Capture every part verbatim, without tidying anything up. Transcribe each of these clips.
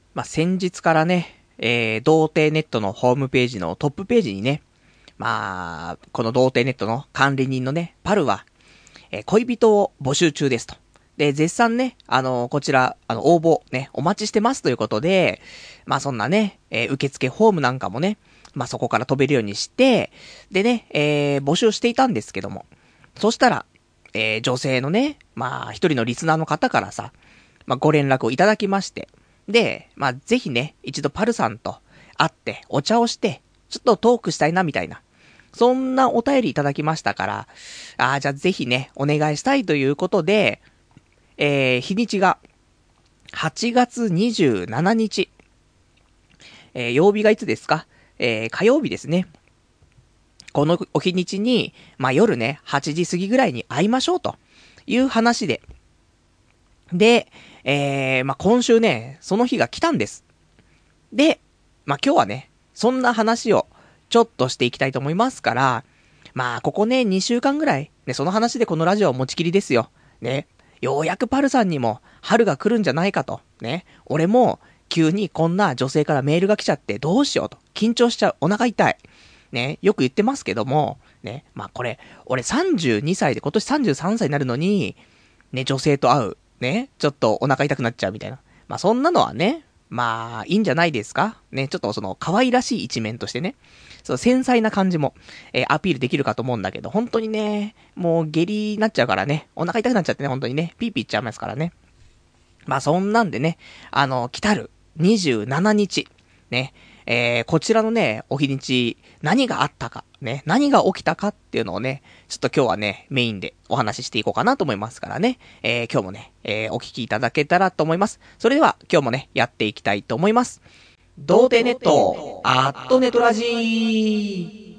まあ、先日からね、えー、童貞ネットのホームページのトップページにね、まあ、この童貞ネットの管理人のね、パルは、えー、恋人を募集中ですと。で、絶賛ね、あのー、こちら、あの、応募ね、お待ちしてますということで、まあそんなね、えー、受付フォームなんかもね、まあそこから飛べるようにして、でね、えー、募集していたんですけども、そしたら、えー、女性のね、まあ一人のリスナーの方からさ、まあご連絡をいただきまして、で、まあぜひね、一度パルさんと会ってお茶をして、ちょっとトークしたいなみたいな、そんなお便りいただきましたから、ああ、じゃあぜひね、お願いしたいということで、えー、日にちが、はちがつにじゅうしちにち。えー、曜日がいつですか？えー、火曜日ですね。このお日にちに、まあ、夜ね、はちじ過ぎぐらいに会いましょうという話で。で、えー、まあ、今週ね、その日が来たんです。で、まあ、今日はね、そんな話をちょっとしていきたいと思いますから、まあ、ここね、にしゅうかんぐらい、ね、その話でこのラジオは持ちきりですよ。ね。ようやくパルさんにも春が来るんじゃないかと。ね。俺も急にこんな女性からメールが来ちゃってどうしようと。緊張しちゃう。お腹痛い。ね。よく言ってますけども、ね。まあこれ、俺さんじゅうにさいで今年さんじゅうさんさいになるのに、ね、女性と会う。ね。ちょっとお腹痛くなっちゃうみたいな。まあそんなのはね、まあいいんじゃないですか。ね。ちょっとその可愛らしい一面としてね。そう、繊細な感じも、えー、アピールできるかと思うんだけど、本当にね、もう下痢になっちゃうからね、お腹痛くなっちゃってね、本当にね、ピーピーいっちゃいますからね。まあそんなんでね、あの、来たるにじゅうしちにち、ね、えー、こちらのね、お日にち、何があったか、ね、何が起きたかっていうのをね、ちょっと今日はね、メインでお話ししていこうかなと思いますからね、えー、今日もね、えー、お聞きいただけたらと思います。それでは、今日もね、やっていきたいと思います。童貞ネット、アットネトラジー。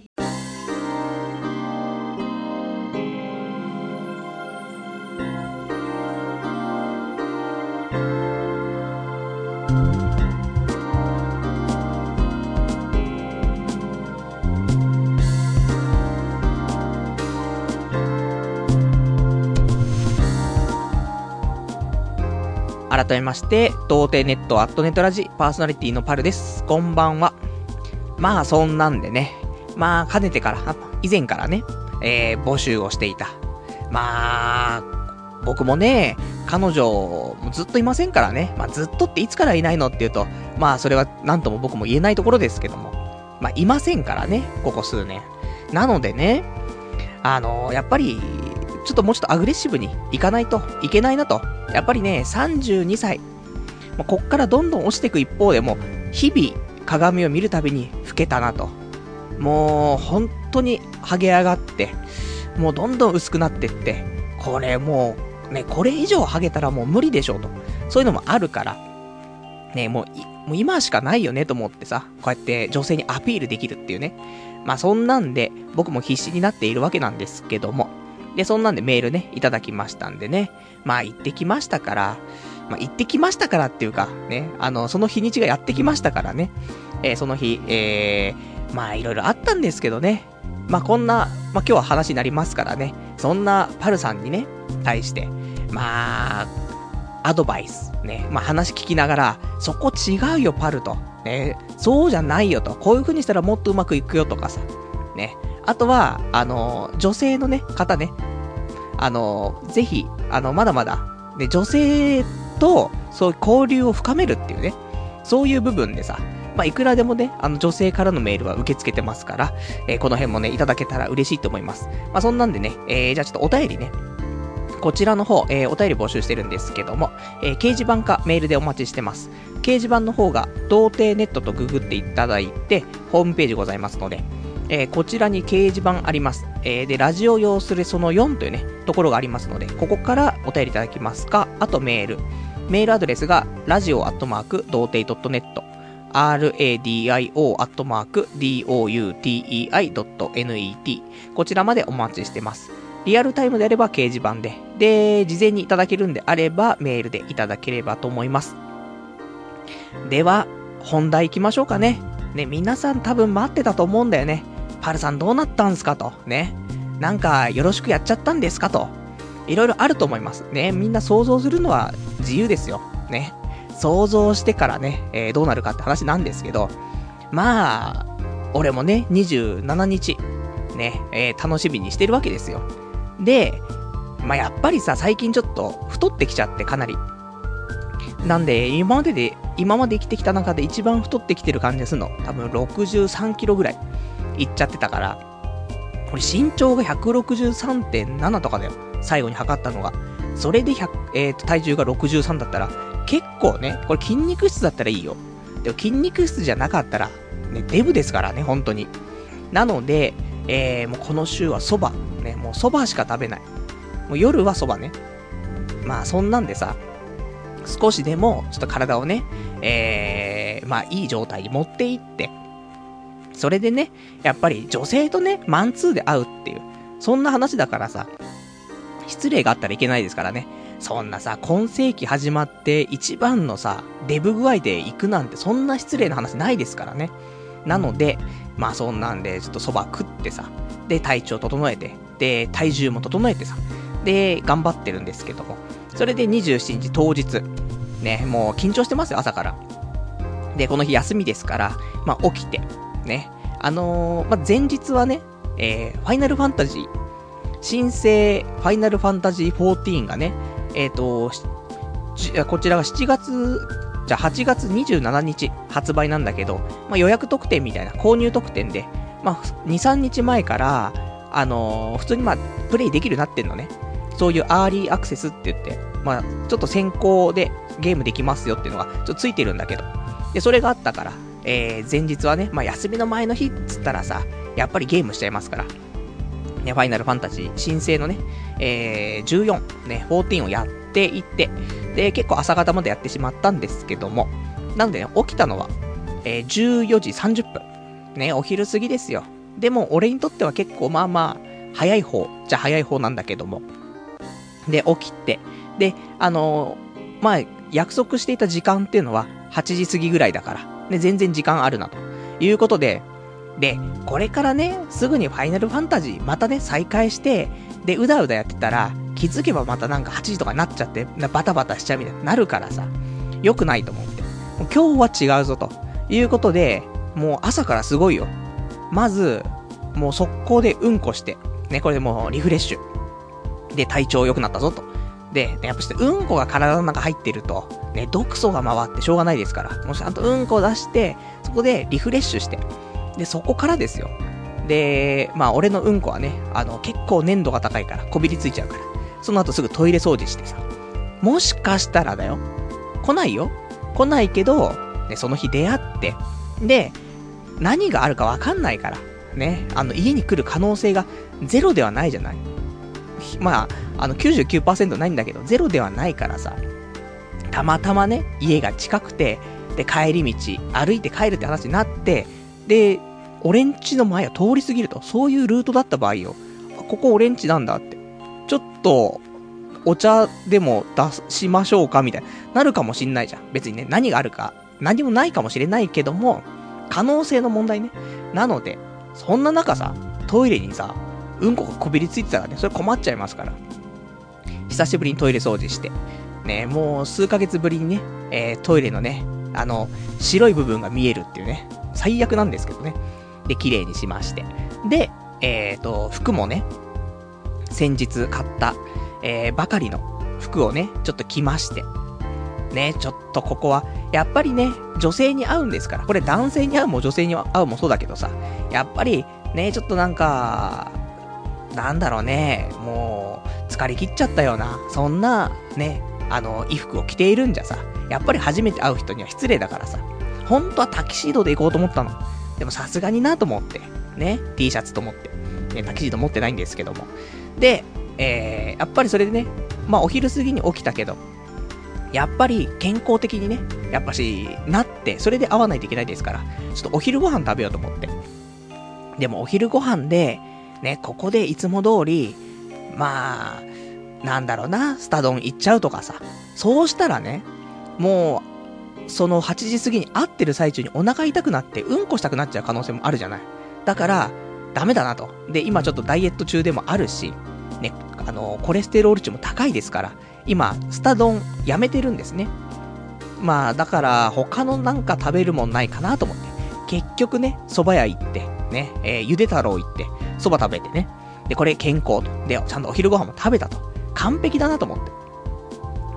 改めまして、童貞ネットアットネトラジパーソナリティのパルです。こんばんは。まあそんなんでね、まあかねてから、以前からね、えー、募集をしていた。まあ、僕もね、彼女もずっといませんからね、まあずっとっていつからいないのっていうと、まあそれはなんとも僕も言えないところですけども、まあいませんからね、ここ数年。なのでね、あのー、やっぱり、ちょっともうちょっとアグレッシブにいかないといけないなと。やっぱりね、さんじゅうにさい。こっからどんどん落ちていく一方でも、日々鏡を見るたびに老けたなと。もう、本当にハゲ上がって、もうどんどん薄くなってって、これもう、ね、これ以上ハゲたらもう無理でしょうと。そういうのもあるから、ね、もう、もう今しかないよねと思ってさ、こうやって女性にアピールできるっていうね。まあそんなんで、僕も必死になっているわけなんですけども、で、そんなんでメールね、いただきましたんでね。まあ、行ってきましたから、まあ、行ってきましたからっていうか、ね、あの、その日にちがやってきましたからね。えー、その日、えー、まあ、いろいろあったんですけどね。まあ、こんな、まあ、今日は話になりますからね。そんなパルさんにね、対して、まあ、アドバイス、ね、まあ、話聞きながら、そこ違うよ、パルと。ね、そうじゃないよと。こういう風にしたらもっとうまくいくよとかさ。ね。あとは、あの、女性のね、方ね、あの、ぜひ、あの、まだまだ、ね、女性と、そういう交流を深めるっていうね、そういう部分でさ、まあ、いくらでもね、あの、女性からのメールは受け付けてますから、えー、この辺もね、いただけたら嬉しいと思います。まあ、そんなんでね、えー、じゃあちょっとお便りね、こちらの方、えー、お便り募集してるんですけども、えー、掲示板かメールでお待ちしてます。掲示板の方が、童貞ネットとググっていただいて、ホームページございますので、えー、こちらに掲示板あります。えー、で、ラジオ用するそのよんというね、ところがありますので、ここからお便りいただきますか、あとメール。メールアドレスが、ラジオアットマーク、童貞 .net、ラディオ アットマーク、ドゥテイ こちらまでお待ちしてます。リアルタイムであれば掲示板で、で、事前にいただけるんであれば、メールでいただければと思います。では、本題行きましょうかね。ね、皆さん多分待ってたと思うんだよね。パルさんどうなったんすかと。ね。なんかよろしくやっちゃったんですかと。いろいろあると思います。ね。みんな想像するのは自由ですよ。ね。 想像してからね、えー、どうなるかって話なんですけど、まあ、俺もね、にじゅうしちにち、ね、えー、楽しみにしてるわけですよ。で、まあやっぱりさ、最近ちょっと太ってきちゃってかなり。なんで、今までで、今まで生きてきた中で一番太ってきてる感じですの。多分ろくじゅうさんキロぐらいいっちゃってたから、これ身長が ひゃくろくじゅうさんてんなな とかだよ。最後に測ったのが。それでひゃく、えーと、体重がろくじゅうさんだったら、結構ね、これ筋肉質だったらいいよ。でも筋肉質じゃなかったら、ね、デブですからね、本当に。なので、えー、もうこの週は蕎麦。ね、もう蕎麦しか食べない。もう夜は蕎麦ね。まあそんなんでさ、少しでもちょっと体をね、えー、まあいい状態に持っていって、それでね、やっぱり女性とね、マンツーで会うっていう、そんな話だからさ、失礼があったらいけないですからね。そんなさ、今世紀始まって一番のさ、デブ具合で行くなんてそんな失礼な話ないですからね。なので、まあそんなんでちょっと蕎麦食ってさ、で体調整えて、で体重も整えてさ、で頑張ってるんですけども、それでにじゅうしちにち当日、ね、もう緊張してますよ、朝から。で、この日休みですから、まあ起きて、ね、あのー、まあ前日はね、えー、ファイナルファンタジー、新生ファイナルファンタジーじゅうよんがね、えっと、こちらがしちがつ、じゃあはちがつにじゅうしちにち発売なんだけど、まあ予約特典みたいな購入特典で、まあに、さんにちまえから、あのー、普通にまあプレイできるようになってんのね。そういうアーリーアクセスって言って、まあちょっと先行でゲームできますよっていうのがちょっとついてるんだけど、でそれがあったから、えー、前日はね、まあ休みの前の日っつったらさ、やっぱりゲームしちゃいますから、ね、ファイナルファンタジー新生のね、えー、じゅうよん、ね、じゅうよんをやっていって、で結構朝方までやってしまったんですけども、なのでね、起きたのは、えー、じゅうよじさんじゅっぷん、ね、お昼過ぎですよ。でも俺にとっては結構まあまあ早い方じゃ早い方なんだけども、で起きて、であのー、まあ約束していた時間っていうのははちじ過ぎぐらいだから、ね、全然時間あるなということで、でこれからねすぐにファイナルファンタジーまたね再開して、でうだうだやってたら気づけばまたなんかはちじとかになっちゃってバタバタしちゃうみたいになるからさ、良くないと思って、今日は違うぞということで、もう朝からすごいよ。まずもう速攻でうんこしてね、これでもうリフレッシュで体調良くなったぞと。で、やっぱしてうんこが体の中入ってるとね、毒素が回ってしょうがないですから、もうちゃんとうんこを出してそこでリフレッシュして、でそこからですよ。でまあ俺のうんこはね、あの結構粘度が高いからこびりついちゃうから、その後すぐトイレ掃除してさ、もしかしたらだよ、来ないよ来ないけど、ね、その日出会って、で何があるかわかんないからね、あの家に来る可能性がゼロではないじゃない。まああの きゅうじゅうきゅうパーセント ないんだけどゼロではないからさ、たまたまね家が近くて、で帰り道歩いて帰るって話になって、で俺んちの前を通り過ぎると、そういうルートだった場合よ、ここ俺んちなんだって、ちょっとお茶でも出しましょうかみたいななるかもしんないじゃん。別にね、何があるか何もないかもしれないけども、可能性の問題ね。なのでそんな中さ、トイレにさうんこがこびりついてたらね、それ困っちゃいますから、久しぶりにトイレ掃除してね、もう数ヶ月ぶりにね、えー、トイレのね、あの白い部分が見えるっていうね、最悪なんですけどね。で綺麗にしまして、でえーと服もね、先日買った、えー、ばかりの服をねちょっと着ましてね、ちょっとここはやっぱりね女性に合うんですから、これ男性に合うも女性に合うもそうだけどさ、やっぱりねちょっとなんかなんだろうね、もう疲れ切っちゃったような、そんなねあの衣服を着ているんじゃさ、やっぱり初めて会う人には失礼だからさ、本当はタキシードで行こうと思ったの。でもさすがになと思ってね、 T シャツと思って、ね、タキシード持ってないんですけども、で、えー、やっぱりそれでね、まあお昼過ぎに起きたけど、やっぱり健康的にね、やっぱしなって、それで会わないといけないですから、ちょっとお昼ご飯食べようと思って。でもお昼ご飯でね、ここでいつも通り、まあなんだろうな、スタ丼行っちゃうとかさ、そうしたらね、もうそのはちじ過ぎに会ってる最中にお腹痛くなってうんこしたくなっちゃう可能性もあるじゃない。だからダメだなと。で今ちょっとダイエット中でもあるしね、あのコレステロール値も高いですから、今スタ丼やめてるんですね。 まあ、だから、他のなんか食べるもんないかなと思って。結局ね、蕎麦屋行って、ね、えー、ゆで太郎行って、蕎麦食べてね。で、これ健康と。で、ちゃんとお昼ご飯も食べたと。完璧だなと思って。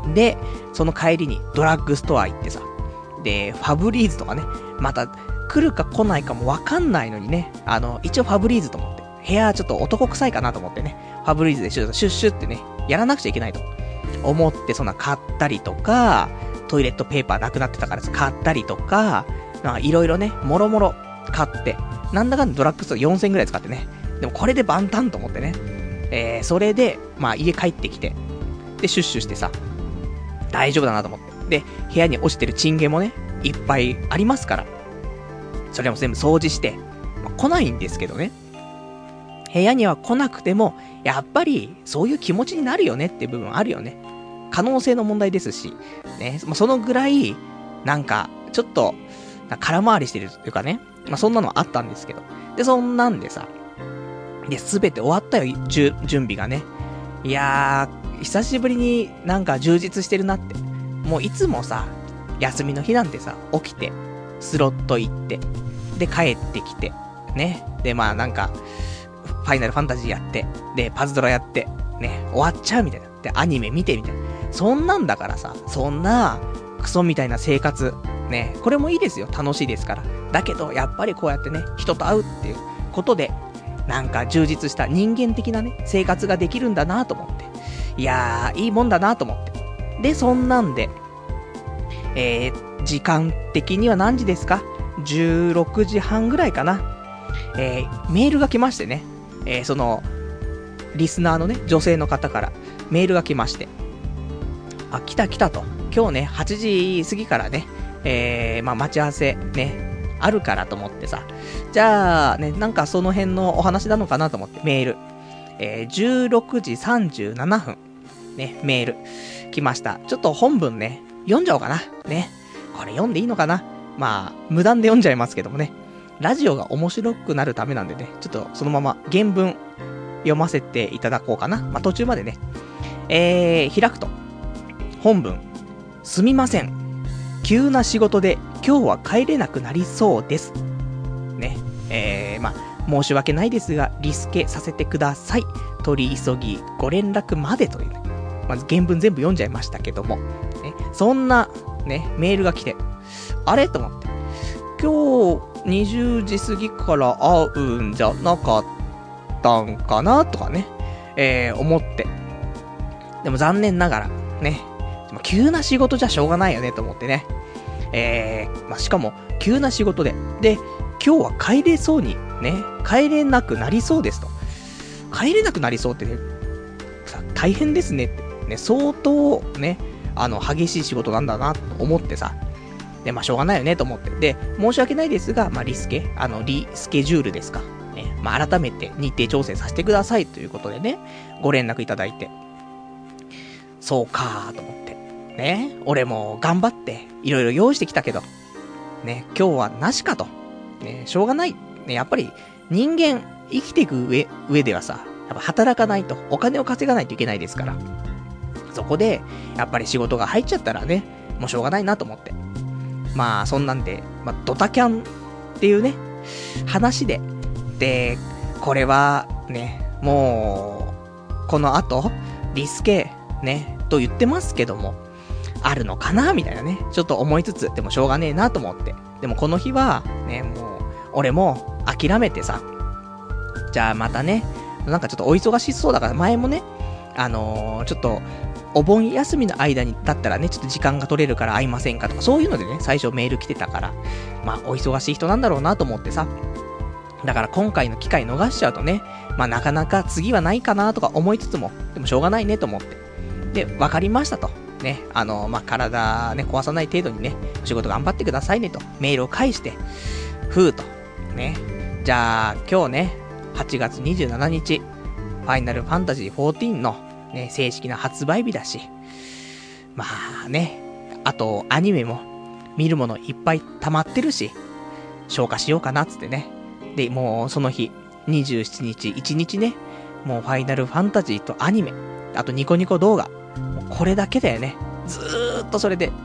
で、その帰りにドラッグストア行ってさ。で、ファブリーズとかね、また、来るか来ないかもわかんないのにね、あの、一応ファブリーズと思って。部屋ちょっと男臭いかなと思ってね、ファブリーズでシュッシュッシュッってね、やらなくちゃいけないと思って、そんな買ったりとか、トイレットペーパーなくなってたから買ったりとか、いろいろね、もろもろ買って、なんだかんだドラッグストアよんせんぐらい使ってね、でもこれで万端と思ってね、えー、それで、まあ家帰ってきて、で、シュッシュしてさ、大丈夫だなと思って。で、部屋に落ちてるチンゲもね、いっぱいありますから、それも全部掃除して、まあ、来ないんですけどね。部屋には来なくても、やっぱりそういう気持ちになるよねっていう部分あるよね。可能性の問題ですし、ね、そのぐらい、なんか、ちょっと、空回りしてるというかね、まあそんなのあったんですけど。で、そんなんでさ、で、すべて終わったよ、じゅ準備がね。いやー、久しぶりになんか充実してるなって。もういつもさ、休みの日なんてさ、起きて、スロット行って、で、帰ってきて、ね。で、まあなんか、ファイナルファンタジーやって、で、パズドラやって、ね、終わっちゃうみたいな。で、アニメ見てみたいな。そんなんだからさ、そんな、クソみたいな生活、ね、これもいいですよ。楽しいですから。だけど、やっぱりこうやってね、人と会うっていうことで、なんか充実した人間的なね、生活ができるんだなと思って。いやー、いいもんだなと思って。で、そんなんで、えー、時間的には何時ですか ?じゅうろくじはんぐらいかな。えー、メールが来ましてね。えー、その、リスナーのね、女性の方からメールが来まして。あ、来た来たと。今日ね、はちじ過ぎからね、えー、まあ、待ち合わせね、あるからと思ってさ。じゃあ、ね、なんかその辺のお話なのかなと思ってメール。えー、じゅうろくじさんじゅうななふん。ね、メール。来ました。ちょっと本文ね、読んじゃおうかな。ね。これ読んでいいのかな？まあ、無断で読んじゃいますけどもね。ラジオが面白くなるためなんでね、ちょっとそのまま原文読ませていただこうかな。まあ、途中までね。えー、開くと。本文。すみません。急な仕事で今日は帰れなくなりそうです。ね。えー、まあ、申し訳ないですが、リスケさせてください。取り急ぎご連絡までというね。まず原文全部読んじゃいましたけども。ね、そんな、ね、メールが来て、あれと思って。今日にじゅうじ過ぎから会うんじゃなかったんかなとかね、えー、思って。でも残念ながら、ね、急な仕事じゃしょうがないよねと思ってね。えー、まあ、しかも、急な仕事で。で、今日は帰れそうに、ね、帰れなくなりそうですと。帰れなくなりそうってね、さ、大変ですねって。ね、相当、ね、あの、激しい仕事なんだなと思ってさ。で、まあ、しょうがないよねと思って。で、申し訳ないですが、まあ、リスケ、あの、リスケジュールですか。ね、まあ、改めて日程調整させてくださいということでね、ご連絡いただいて。そうかーと思って。ね、俺も頑張って、いろいろ用意してきたけど、ね、今日はなしかと。ね、しょうがない。ね、やっぱり、人間、生きていく上、上ではさ、やっぱ働かないと、お金を稼がないといけないですから。そこで、やっぱり仕事が入っちゃったらね、もうしょうがないなと思って。まあ、そんなんで、まあ、ドタキャンっていうね、話で、で、これは、ね、もう、この後、リスケ、ね、と言ってますけども、あるのかなみたいなね、ちょっと思いつつ、でもしょうがねえなと思って。でもこの日は、ね、もう、俺も諦めてさ、じゃあまたね、なんかちょっとお忙しそうだから、前もね、あのー、ちょっと、お盆休みの間にだったらね、ちょっと時間が取れるから会いませんかとか、そういうのでね、最初メール来てたから、まあ、お忙しい人なんだろうなと思ってさ、だから今回の機会逃しちゃうとね、まあなかなか次はないかなとか思いつつも、でもしょうがないねと思って。で、わかりましたと。ね、あの、まあ、体ね、壊さない程度にね、お仕事頑張ってくださいねと、メールを返して、ふーと、ね、じゃあ、今日ね、はちがつにじゅうしちにち、ファイナルファンタジーじゅうよんの、ね、正式な発売日だし、まあね、あと、アニメも、見るものいっぱい溜まってるし、消化しようかなっつってね。で、もう、その日、にじゅうしちにち、いちにちね、もうファイナルファンタジーとアニメ、あとニコニコ動画、これだけだよね。ずーっとそれで、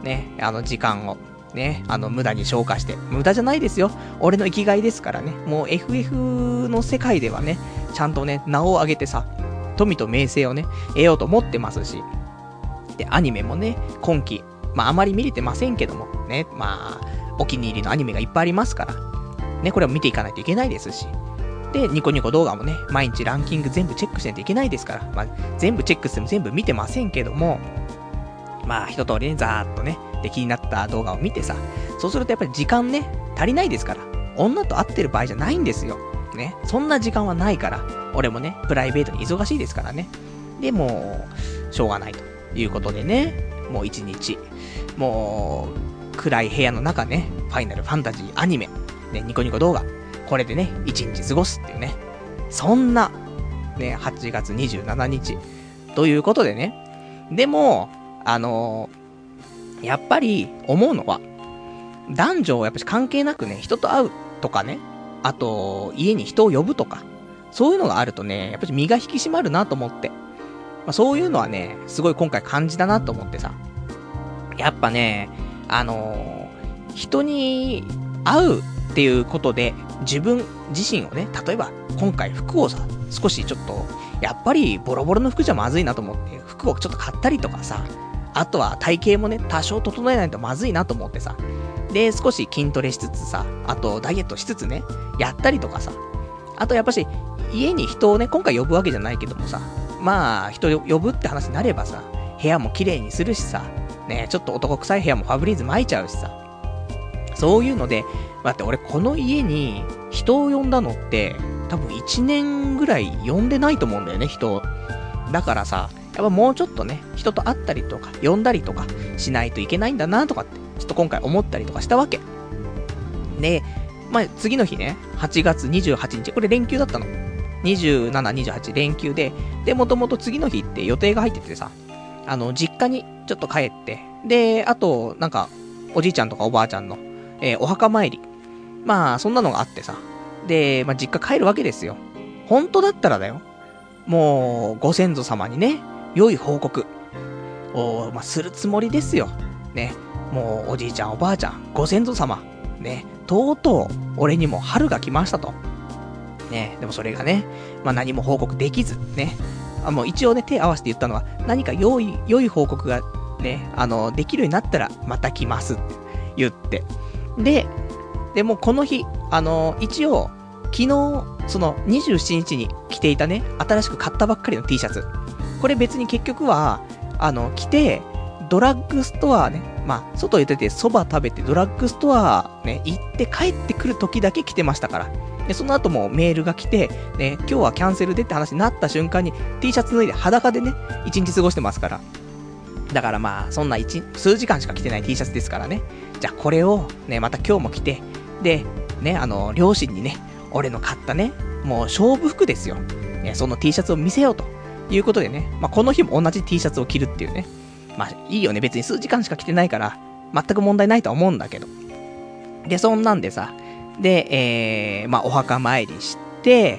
ね、あの時間を、ね、あの無駄に消化して、無駄じゃないですよ。俺の生きがいですからね。もう エフエフ の世界ではね、ちゃんとね、名を上げてさ、富と名声をね、得ようと思ってますし、で、アニメもね、今期、まああまり見れてませんけども、ね、まあ、お気に入りのアニメがいっぱいありますから、ね、これを見ていかないといけないですし、で、ニコニコ動画もね、毎日ランキング全部チェックしないといけないですから、まあ、全部チェックしても全部見てませんけども、まあ、一通りね、ざーっとね、で、気になった動画を見てさ、そうするとやっぱり時間ね、足りないですから、女と会ってる場合じゃないんですよ。ね、そんな時間はないから、俺もね、プライベートに忙しいですからね。で、もう、しょうがないということでね、もう一日、もう、暗い部屋の中ね、ファイナルファンタジーアニメ、ね、ニコニコ動画、これでね、一日過ごすっていうね、そんな、ね、はちがつにじゅうしちにち、ということでね、でも、あのー、やっぱり思うのは、男女やっぱり関係なくね、人と会うとかね、あと、家に人を呼ぶとか、そういうのがあるとね、やっぱり身が引き締まるなと思って、まあ、そういうのはね、すごい今回感じたなと思ってさ、やっぱね、あのー、人に会うっていうことで、自分自身をね、例えば今回服をさ、少しちょっと、やっぱりボロボロの服じゃまずいなと思って、服をちょっと買ったりとかさ、あとは体型もね、多少整えないとまずいなと思ってさ、で、少し筋トレしつつさ、あとダイエットしつつね、やったりとかさ、あとやっぱし、家に人をね、今回呼ぶわけじゃないけどもさ、まあ、人呼ぶって話になればさ、部屋も綺麗にするしさ、ね、ちょっと男臭い部屋もファブリーズ巻いちゃうしさ、そういうので、だって俺この家に人を呼んだのって、多分いちねんぐらい呼んでないと思うんだよね、人を。だからさ、やっぱもうちょっとね、人と会ったりとか、呼んだりとかしないといけないんだなとかって、ちょっと今回思ったりとかしたわけ。で、まあ、次の日ね、はちがつにじゅうはちにち、これ連休だったの。にじゅうしち、にじゅうはち連休で、で、もともと次の日って予定が入っててさ、あの、実家にちょっと帰って、で、あと、なんか、おじいちゃんとかおばあちゃんの、えー、お墓参り。まあ、そんなのがあってさ。で、まあ、実家帰るわけですよ。本当だったらだよ。もう、ご先祖様にね、良い報告を、まあ、するつもりですよ。ね。もう、おじいちゃん、おばあちゃん、ご先祖様。ね。とうとう、俺にも春が来ましたと。ね。でもそれがね、まあ、何も報告できず、ね。あ、もう一応ね、手合わせて言ったのは、何か良い、良い報告がね、あの、できるようになったら、また来ますって言って。で、でもこの日、あの、一応、昨日、そのにじゅうしちにちに着ていたね、新しく買ったばっかりの T シャツ。これ別に結局は、あの、着て、ドラッグストアね、まあ、外に出て蕎麦食べてドラッグストアね、行って帰ってくる時だけ着てましたから。で、その後もメールが来て、ね、今日はキャンセルでって話になった瞬間に T シャツ脱いで裸でね、一日過ごしてますから。だからまあ、そんな一、数時間しか着てない T シャツですからね。じゃあこれをね、また今日も着て、で、ね、あの、両親にね、俺の買ったね、もう勝負服ですよ。ね、その T シャツを見せようということでね、まあこの日も同じ T シャツを着るっていうね。まあいいよね、別に数時間しか着てないから、全く問題ないとは思うんだけど。で、そんなんでさ、で、えー、まあお墓参りして、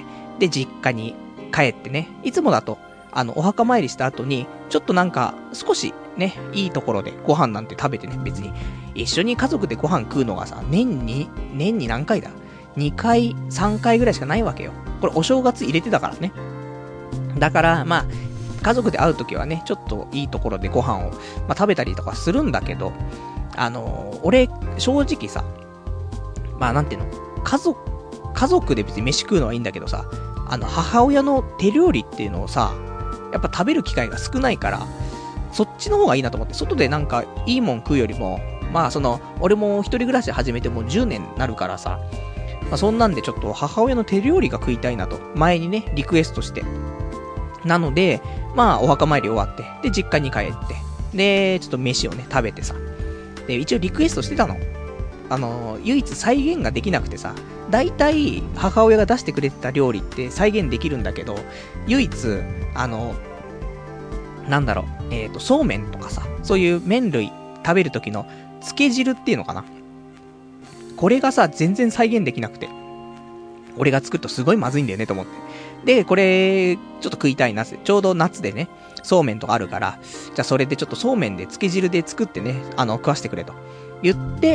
で、実家に帰ってね、いつもだと、あの、お墓参りした後に、ちょっとなんか、少しね、いいところでご飯なんて食べてね、別に、一緒に家族でご飯食うのがさ、年に、年に何回だ ?に 回、さんかいぐらいしかないわけよ。これお正月入れてたからね。だから、まあ、家族で会うときはね、ちょっといいところでご飯を、まあ、食べたりとかするんだけど、あのー、俺、正直さ、まあなんていうの、家族、家族で別に飯食うのはいいんだけどさ、あの、母親の手料理っていうのをさ、やっぱ食べる機会が少ないから、そっちの方がいいなと思って、外でなんかいいもん食うよりも、まあその、俺も一人暮らし始めてもうじゅうねんになるからさ、まあそんなんでちょっと母親の手料理が食いたいなと、前にね、リクエストして。なので、まあお墓参り終わって、で、実家に帰って、で、ちょっと飯をね、食べてさ。で、一応リクエストしてたの。あの、唯一再現ができなくてさ、大体母親が出してくれてた料理って再現できるんだけど、唯一、あの、なんだろう、えっと、そうめんとかさ、そういう麺類食べる時のつけ汁っていうのかな。これがさ、全然再現できなくて。俺が作るとすごいまずいんだよねと思って。 で、これ、ちょっと食いたいなって、ちょうど夏でね、そうめんとかあるから、じゃあそれでちょっとそうめんでつけ汁で作ってね、あの、食わしてくれと言って、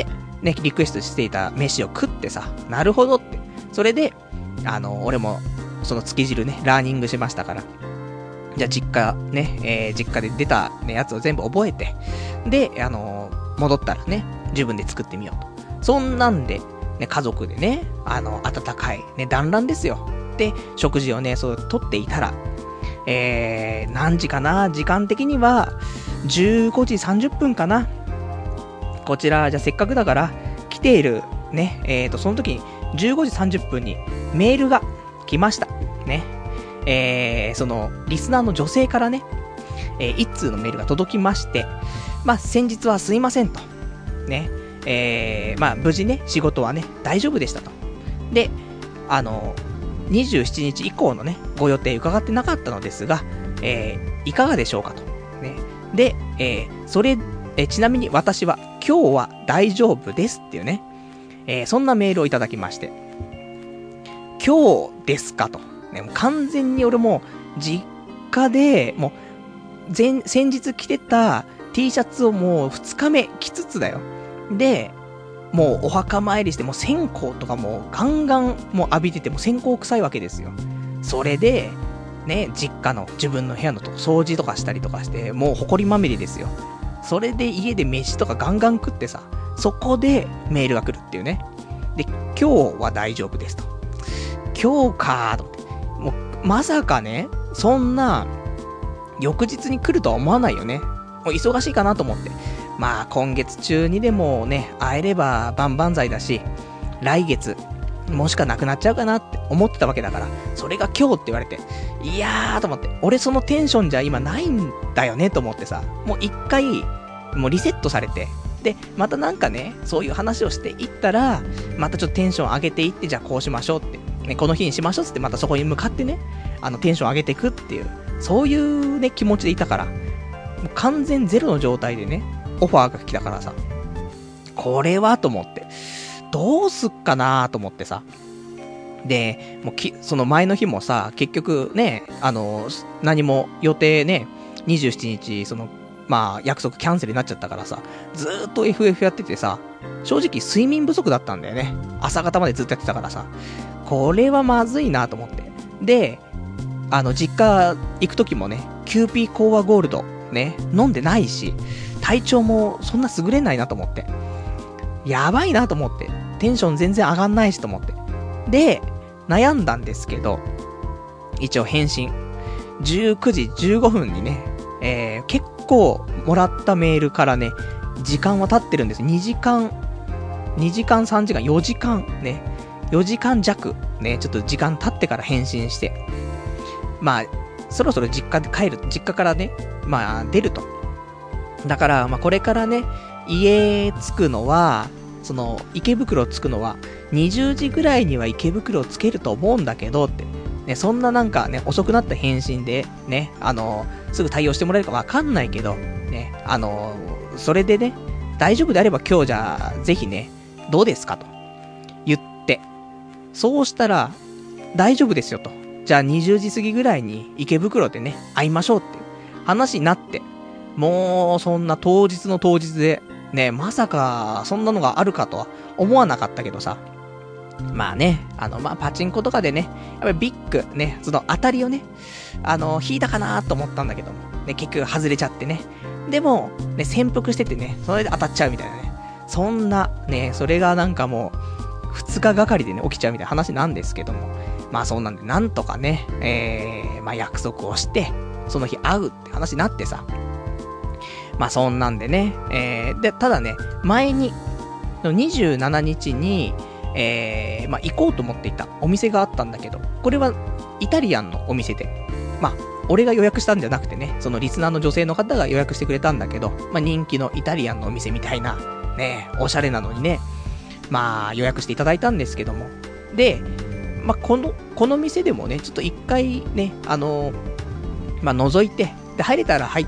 ね、リクエストしていた飯を食ってさ、なるほどって。それで、あの、俺も、そのつけ汁ね、ラーニングしましたから。じゃあ実家ね、えー、実家で出た、ね、やつを全部覚えて、で、あのー、戻ったらね、自分で作ってみようと。そんなんで、ね、家族でね、あの、温かい、ね、団らんですよ。で、食事をね、そう、とっていたら、えー、何時かな、時間的には、じゅうごじさんじゅっぷんかな。こちら、じゃあせっかくだから、来ている、ね、えーと、その時に、じゅうごじさんじゅっぷんにメールが来ました。ね。えー、その、リスナーの女性からね、えー、一通のメールが届きまして、まあ、先日はすいませんと。ね。えー、まあ、無事ね、仕事はね、大丈夫でしたと。で、あの、にじゅうしちにち以降のね、ご予定伺ってなかったのですが、えー、いかがでしょうかと。ね。で、えー、それ、えー、ちなみに私は、今日は大丈夫ですっていうね、えー、そんなメールをいただきまして、今日ですかと。ね、もう完全に俺も実家でもう前先日着てた T シャツをもうふつかめ着つつだよ。で、もうお墓参りしてもう線香とかもうガンガンもう浴びてても線香臭いわけですよ。それでね、実家の自分の部屋のとこ掃除とかしたりとかしてもう埃まみれですよ。それで家で飯とかガンガン食ってさ、そこでメールが来るっていうね。で、今日は大丈夫ですと。今日かーと思って。もう、まさかね、そんな、翌日に来るとは思わないよね。もう忙しいかなと思って。まあ、今月中にでもね、会えれば万々歳だし、来月、もしかなくなっちゃうかなって思ってたわけだから、それが今日って言われて、いやーと思って、俺そのテンションじゃ今ないんだよねと思ってさ、もう一回、もうリセットされて、で、またなんかね、そういう話をしていったら、またちょっとテンション上げていって、じゃあこうしましょうって。ね、この日にしましょうってまたそこに向かってね、あのテンション上げていくっていう、そういうね、気持ちでいたから、もう完全ゼロの状態でね、オファーが来たからさ、これはと思って、どうすっかなと思ってさ、で、もうき、その前の日もさ、結局ね、あの、何も予定ね、にじゅうしちにち、その、まあ、約束キャンセルになっちゃったからさ、ずーっと エフエフ やっててさ、正直睡眠不足だったんだよね。朝方までずっとやってたからさ、これはまずいなと思って。で、あの、実家行くときもね、キューピーコーアゴールド、ね、飲んでないし、体調もそんな優れないなと思って。やばいなと思って。テンション全然上がんないしと思って。で、悩んだんですけど、一応返信。じゅうくじじゅうごふんにね、えー、結構もらったメールからね、時間は経ってるんです。にじかん、にじかんさんじかん、よじかんね、よじかん弱ね、ちょっと時間経ってから返信して、まあ、そろそろ実家で帰る、実家からね、まあ出ると。だから、まあこれからね、家着くのは、その、池袋着くのは、にじゅうじぐらいには池袋着けると思うんだけどって。ね、そんななんかね、遅くなった返信で、ね、あの、すぐ対応してもらえるかわかんないけど、ね、あの、それでね、大丈夫であれば今日じゃあ、ぜひね、どうですかと言って、そうしたら、大丈夫ですよと。じゃあにじゅうじ過ぎぐらいに池袋でね、会いましょうっていう話になって、もう、そんな当日の当日で、ね、まさか、そんなのがあるかとは思わなかったけどさ。まあね、あの、まあ、パチンコとかでね、やっぱりビッグ、ね、その当たりをね、あの、引いたかなと思ったんだけども、ね、結局外れちゃってね。でも、ね、潜伏しててね、それで当たっちゃうみたいなね。そんな、ね、それがなんかもう、二日がかりでね、起きちゃうみたいな話なんですけども。まあそうなんで、なんとかね、えー、まあ約束をして、その日会うって話になってさ。まあそんなんでね、えー、で、ただね、前に、にじゅうしちにちに、えー、まあ行こうと思っていたお店があったんだけど、これはイタリアンのお店で、まあ、俺が予約したんじゃなくてね、そのリスナーの女性の方が予約してくれたんだけど、まあ人気のイタリアンのお店みたいな、ね、おしゃれなのにね、まあ予約していただいたんですけども、で、まあこの、この店でもね、ちょっと一回ね、あのー、まあ覗いて、で、入れたら入って、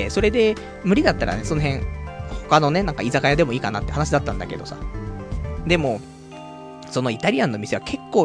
それで無理だったらね、その辺、他のね、なんか居酒屋でもいいかなって話だったんだけどさ。でも、そのイタリアンの店は結構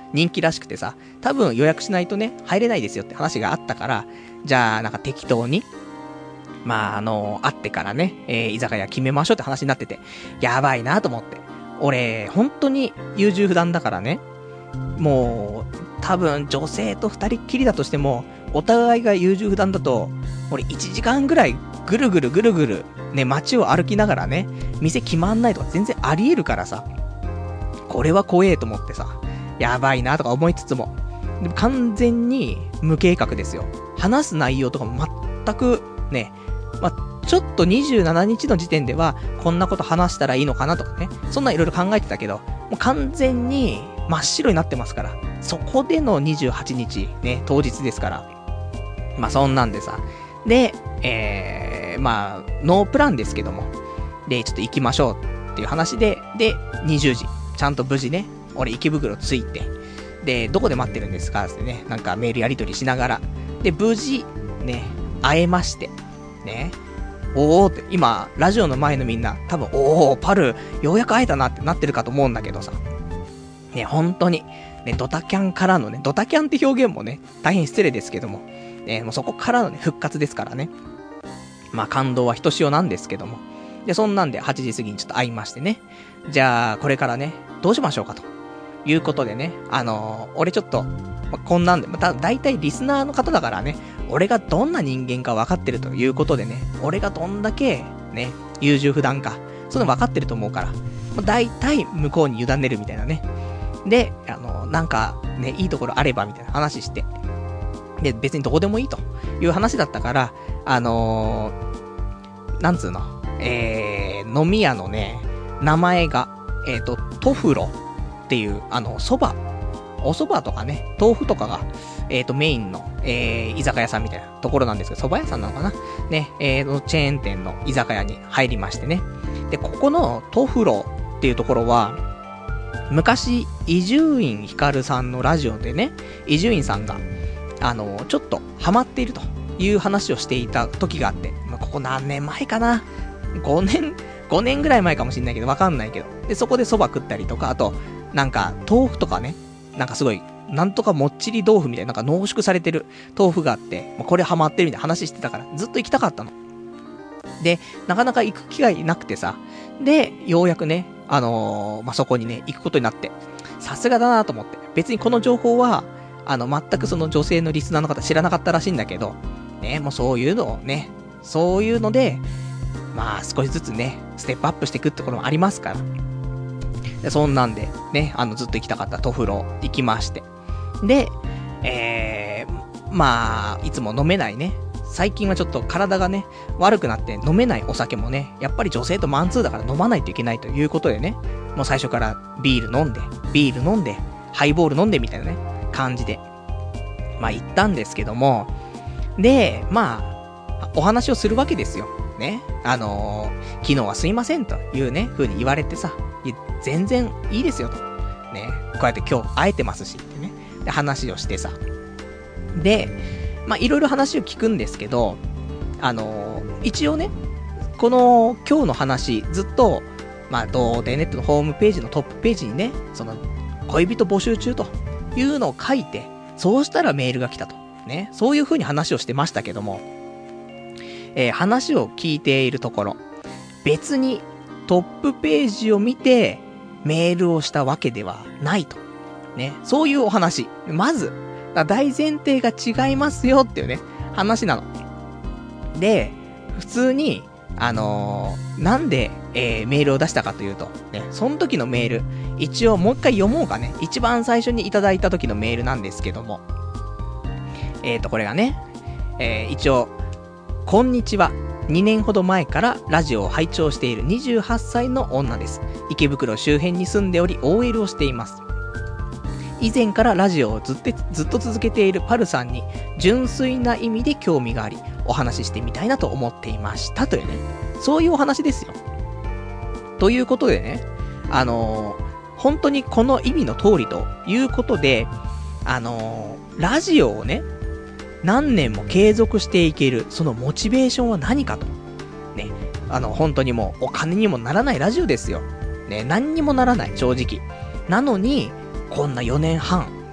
人気らしくてさ、多分予約しないとね、入れないですよって話があったから、じゃあなんか適当に、まああの、会ってからね、えー、居酒屋決めましょうって話になってて、やばいなと思って。俺、本当に優柔不断だからね、もう、多分女性と二人っきりだとしても、お互いが優柔不断だと、俺いちじかんぐらいぐるぐるぐるぐる、ね、街を歩きながらね、店決まんないとか全然あり得るからさ、これは怖えと思ってさ、やばいなとか思いつつも、でも完全に無計画ですよ。話す内容とかも全くね、まあ、ちょっとにじゅうしちにちの時点ではこんなこと話したらいいのかなとかね、そんないろいろ考えてたけど、もう完全に真っ白になってますから、そこでのにじゅうはちにちね、当日ですから、まあそんなんでさ、で、えー、まあノープランですけども、でちょっと行きましょうっていう話で、でにじゅうじちゃんと無事ね、俺池袋着いて、でどこで待ってるんですかってね、なんかメールやり取りしながら、で無事ね会えましてね、おーって今ラジオの前のみんな多分おーパルようやく会えたなってなってるかと思うんだけどさ、ね本当にねドタキャンからのね、ドタキャンって表現もね大変失礼ですけども、ねもうそこからのね復活ですからね、まあ感動はひとしおなんですけども、でそんなんではちじ過ぎにちょっと会いましてね、じゃあこれからねどうしましょうかということでね、あのー、俺ちょっと、まあ、こんなんで、また大体リスナーの方だからね、俺がどんな人間か分かってるということでね、俺がどんだけね優柔不断か、そういうの分かってると思うから、まあ、大体向こうに委ねるみたいなね。で、あのー、なんかねいいところあればみたいな話して、で別にどこでもいいという話だったから、あのー、なんつうの、えー、飲み屋のね名前がえっとトフロっていう、あの、蕎麦、お蕎麦とかね、豆腐とかが、えっと、メインの、えー、居酒屋さんみたいなところなんですけど、蕎麦屋さんなのかなね、えーと、チェーン店の居酒屋に入りましてね。で、ここのトフロっていうところは、昔、伊集院光さんのラジオでね、伊集院さんが、あの、ちょっとハマっているという話をしていた時があって、まあ、ここ何年前かな ?ご 年、ごねんぐらい前かもしんないけど、わかんないけど。で、そこで蕎麦食ったりとか、あと、なんか、豆腐とかね、なんかすごい、なんとかもっちり豆腐みたいな、なんか濃縮されてる豆腐があって、まあ、これハマってるみたいな話してたから、ずっと行きたかったの。で、なかなか行く機会なくてさ、で、ようやくね、あのー、まあ、そこにね、行くことになって、さすがだなと思って。別にこの情報は、あの、全くその女性のリスナーの方知らなかったらしいんだけど、ね、もうそういうのをね、そういうので、まあ、少しずつね、ステップアップしていくってこともありますから。でそんなんで、ね、あの、ずっと行きたかったトフロ行きまして。で、えー、まあ、いつも飲めないね。最近はちょっと体がね、悪くなって飲めないお酒もね、やっぱり女性とマンツーだから飲まないといけないということでね、もう最初からビール飲んで、ビール飲んで、ハイボール飲んでみたいなね、感じで、まあ行ったんですけども、で、まあ、お話をするわけですよ。ね。あのー、昨日はすいませんというね、風に言われてさ、全然いいですよと。ね。こうやって今日会えてますしってね。で、話をしてさ。で、まあ、いろいろ話を聞くんですけど、あのー、一応ね、この今日の話、ずっと、まあ、童貞ネットのホームページのトップページにね、その、恋人募集中というのを書いて、そうしたらメールが来たと。ね。そういう風に話をしてましたけども、えー、話を聞いているところ、別にトップページを見てメールをしたわけではないと。ね。そういうお話。まず、大前提が違いますよっていうね、話なの。で、普通に、あのー、なんで、えー、メールを出したかというと、ね、その時のメール、一応もう一回読もうかね。一番最初にいただいた時のメールなんですけども、えーと、これがね、えー、一応、こんにちは。にねんほど前からラジオを拝聴しているにじゅうはっさいの女です。池袋周辺に住んでおり オーエル をしています。以前からラジオをずっと、ずっと続けているパルさんに純粋な意味で興味があり、お話ししてみたいなと思っていましたというね。そういうお話ですよ。ということでね、あのー、本当にこの意味の通りということで、あのー、ラジオをね、何年も継続していけるそのモチベーションは何かとね、あの本当にもうお金にもならないラジオですよね、何にもならない正直なのにこんなよねんはん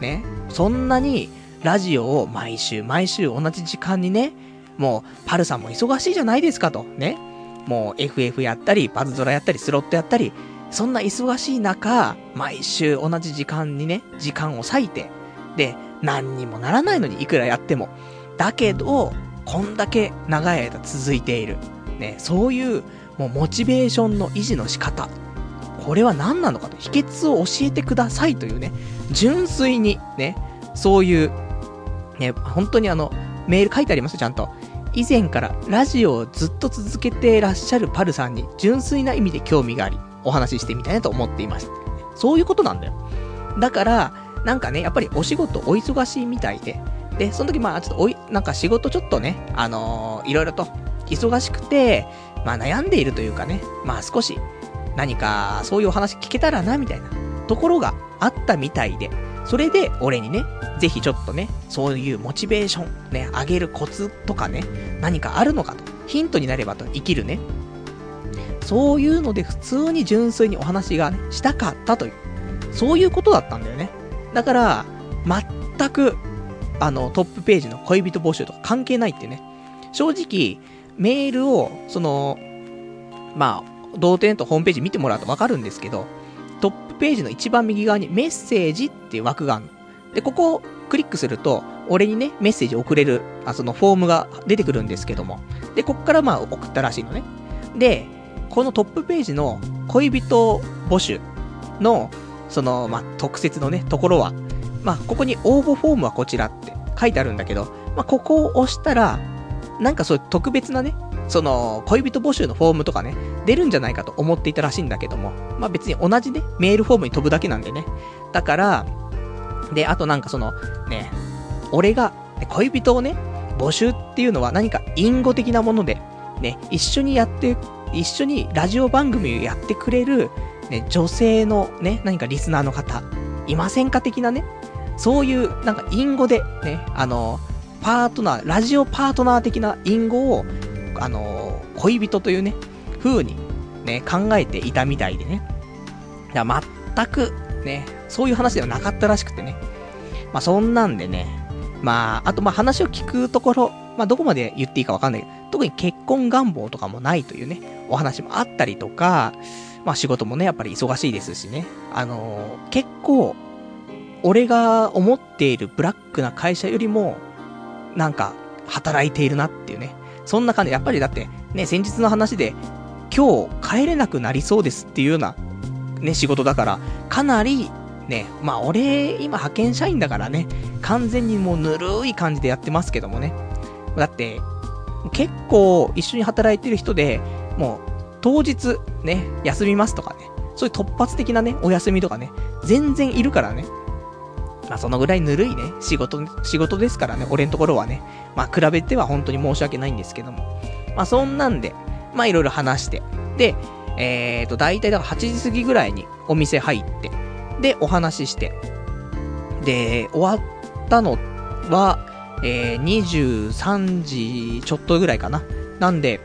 ね、そんなにラジオを毎週毎週同じ時間にね、もうパルさんも忙しいじゃないですかとね、もう エフエフ やったりパズドラやったりスロットやったり、そんな忙しい中毎週同じ時間にね、時間を割いて、で何にもならないのにいくらやっても、だけどこんだけ長い間続いているね、そういうもうモチベーションの維持の仕方、これは何なのかと、秘訣を教えてくださいというね、純粋にね、そういうね、本当にあのメール書いてありますよ、ちゃんと。以前からラジオをずっと続けてらっしゃるパルさんに純粋な意味で興味があり、お話ししてみたいなと思っています。そういうことなんだよ。だからなんかね、やっぱりお仕事お忙しいみたいで、でその時まあちょっとおいなんか仕事ちょっとね、あのー、いろいろと忙しくて、まあ悩んでいるというかね、まあ少し何かそういうお話聞けたらなみたいなところがあったみたいで、それで俺にね、ぜひちょっとね、そういうモチベーションね、上げるコツとかね、何かあるのかと、ヒントになればと、生きるね、そういうので普通に純粋にお話が、ね、したかったという、そういうことだったんだよね。だから全くあのトップページの恋人募集とか関係ないってね、正直メールをそのまあ同点とホームページ見てもらうと分かるんですけど、トップページの一番右側にメッセージっていう枠があるので、ここをクリックすると俺にねメッセージ送れる、あそのフォームが出てくるんですけども、でここからまあ送ったらしいのね。でこのトップページの恋人募集のそのまあ特設のねところは、まあここに応募フォームはこちらって書いてあるんだけど、まあここを押したらなんかそういう特別なね、その恋人募集のフォームとかね出るんじゃないかと思っていたらしいんだけども、まあ別に同じねメールフォームに飛ぶだけなんでね。だからで、あとなんかそのね、俺が恋人をね募集っていうのは何か隠語的なものでね、一緒にやって一緒にラジオ番組をやってくれるね、女性のね何かリスナーの方いませんか的なね、そういうなんか隠語でね、あのパートナー、ラジオパートナー的な隠語をあの恋人というね風にね考えていたみたいでね。だから全くねそういう話ではなかったらしくてね。まあそんなんでね、まああとまあ話を聞くところ、まあどこまで言っていいかわかんないけど、特に結婚願望とかもないというねお話もあったりとか、まあ仕事もねやっぱり忙しいですしね、あのー、結構俺が思っているブラックな会社よりもなんか働いているなっていうね、そんな感じ。やっぱりだってね、先日の話で今日帰れなくなりそうですっていうようなね仕事だから、かなりね、まあ俺今派遣社員だからね、完全にもうぬるい感じでやってますけどもね。だって結構一緒に働いてる人でもう当日ね休みますとかね、そういう突発的なねお休みとかね全然いるからね。まあそのぐらいぬるいね仕事仕事ですからね、俺のところはね。まあ比べては本当に申し訳ないんですけども、まあそんなんでまあいろいろ話して、でえーと大体だからはちじ過ぎぐらいにお店入って、でお話しして、で終わったのはえー、にじゅうさんじちょっとぐらいかな。なんで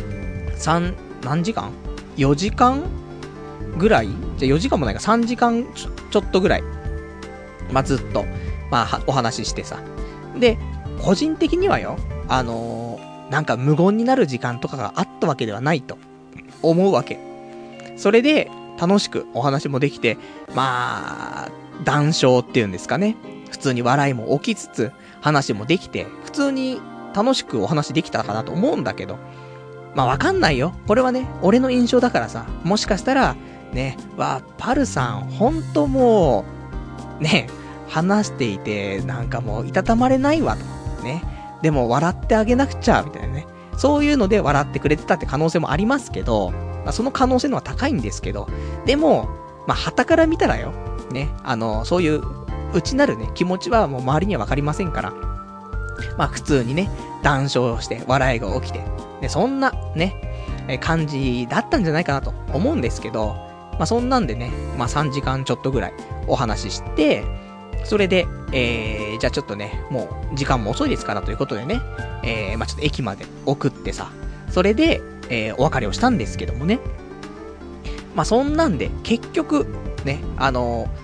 3何時間 ?よ 時間ぐらい、じゃよじかんもないか、さんじかんち ょ, ちょっとぐらいまあずっとまあお話ししてさ、で個人的にはよ、あのー、なんか無言になる時間とかがあったわけではないと思うわけ。それで楽しくお話もできて、まあ談笑っていうんですかね、普通に笑いも起きつつ話もできて、普通に楽しくお話できたかなと思うんだけど、まあわかんないよ、これはね俺の印象だからさ、もしかしたらね、わパルさんほんともうね話していてなんかもういたたまれないわとね、でも笑ってあげなくちゃみたいなね、そういうので笑ってくれてたって可能性もありますけど、まあ、その可能性のは高いんですけど、でもまあ旗から見たらよね、あのそういう内なるね気持ちはもう周りには分かりませんから、まあ普通にね談笑して笑いが起きて、でそんなねえ感じだったんじゃないかなと思うんですけど、まあそんなんでね、まあさんじかんちょっとぐらいお話しして、それでえー、じゃあちょっとねもう時間も遅いですからということでね、えー、まあちょっと駅まで送ってさ、それで、えー、お別れをしたんですけどもね、まあそんなんで結局ね、あのー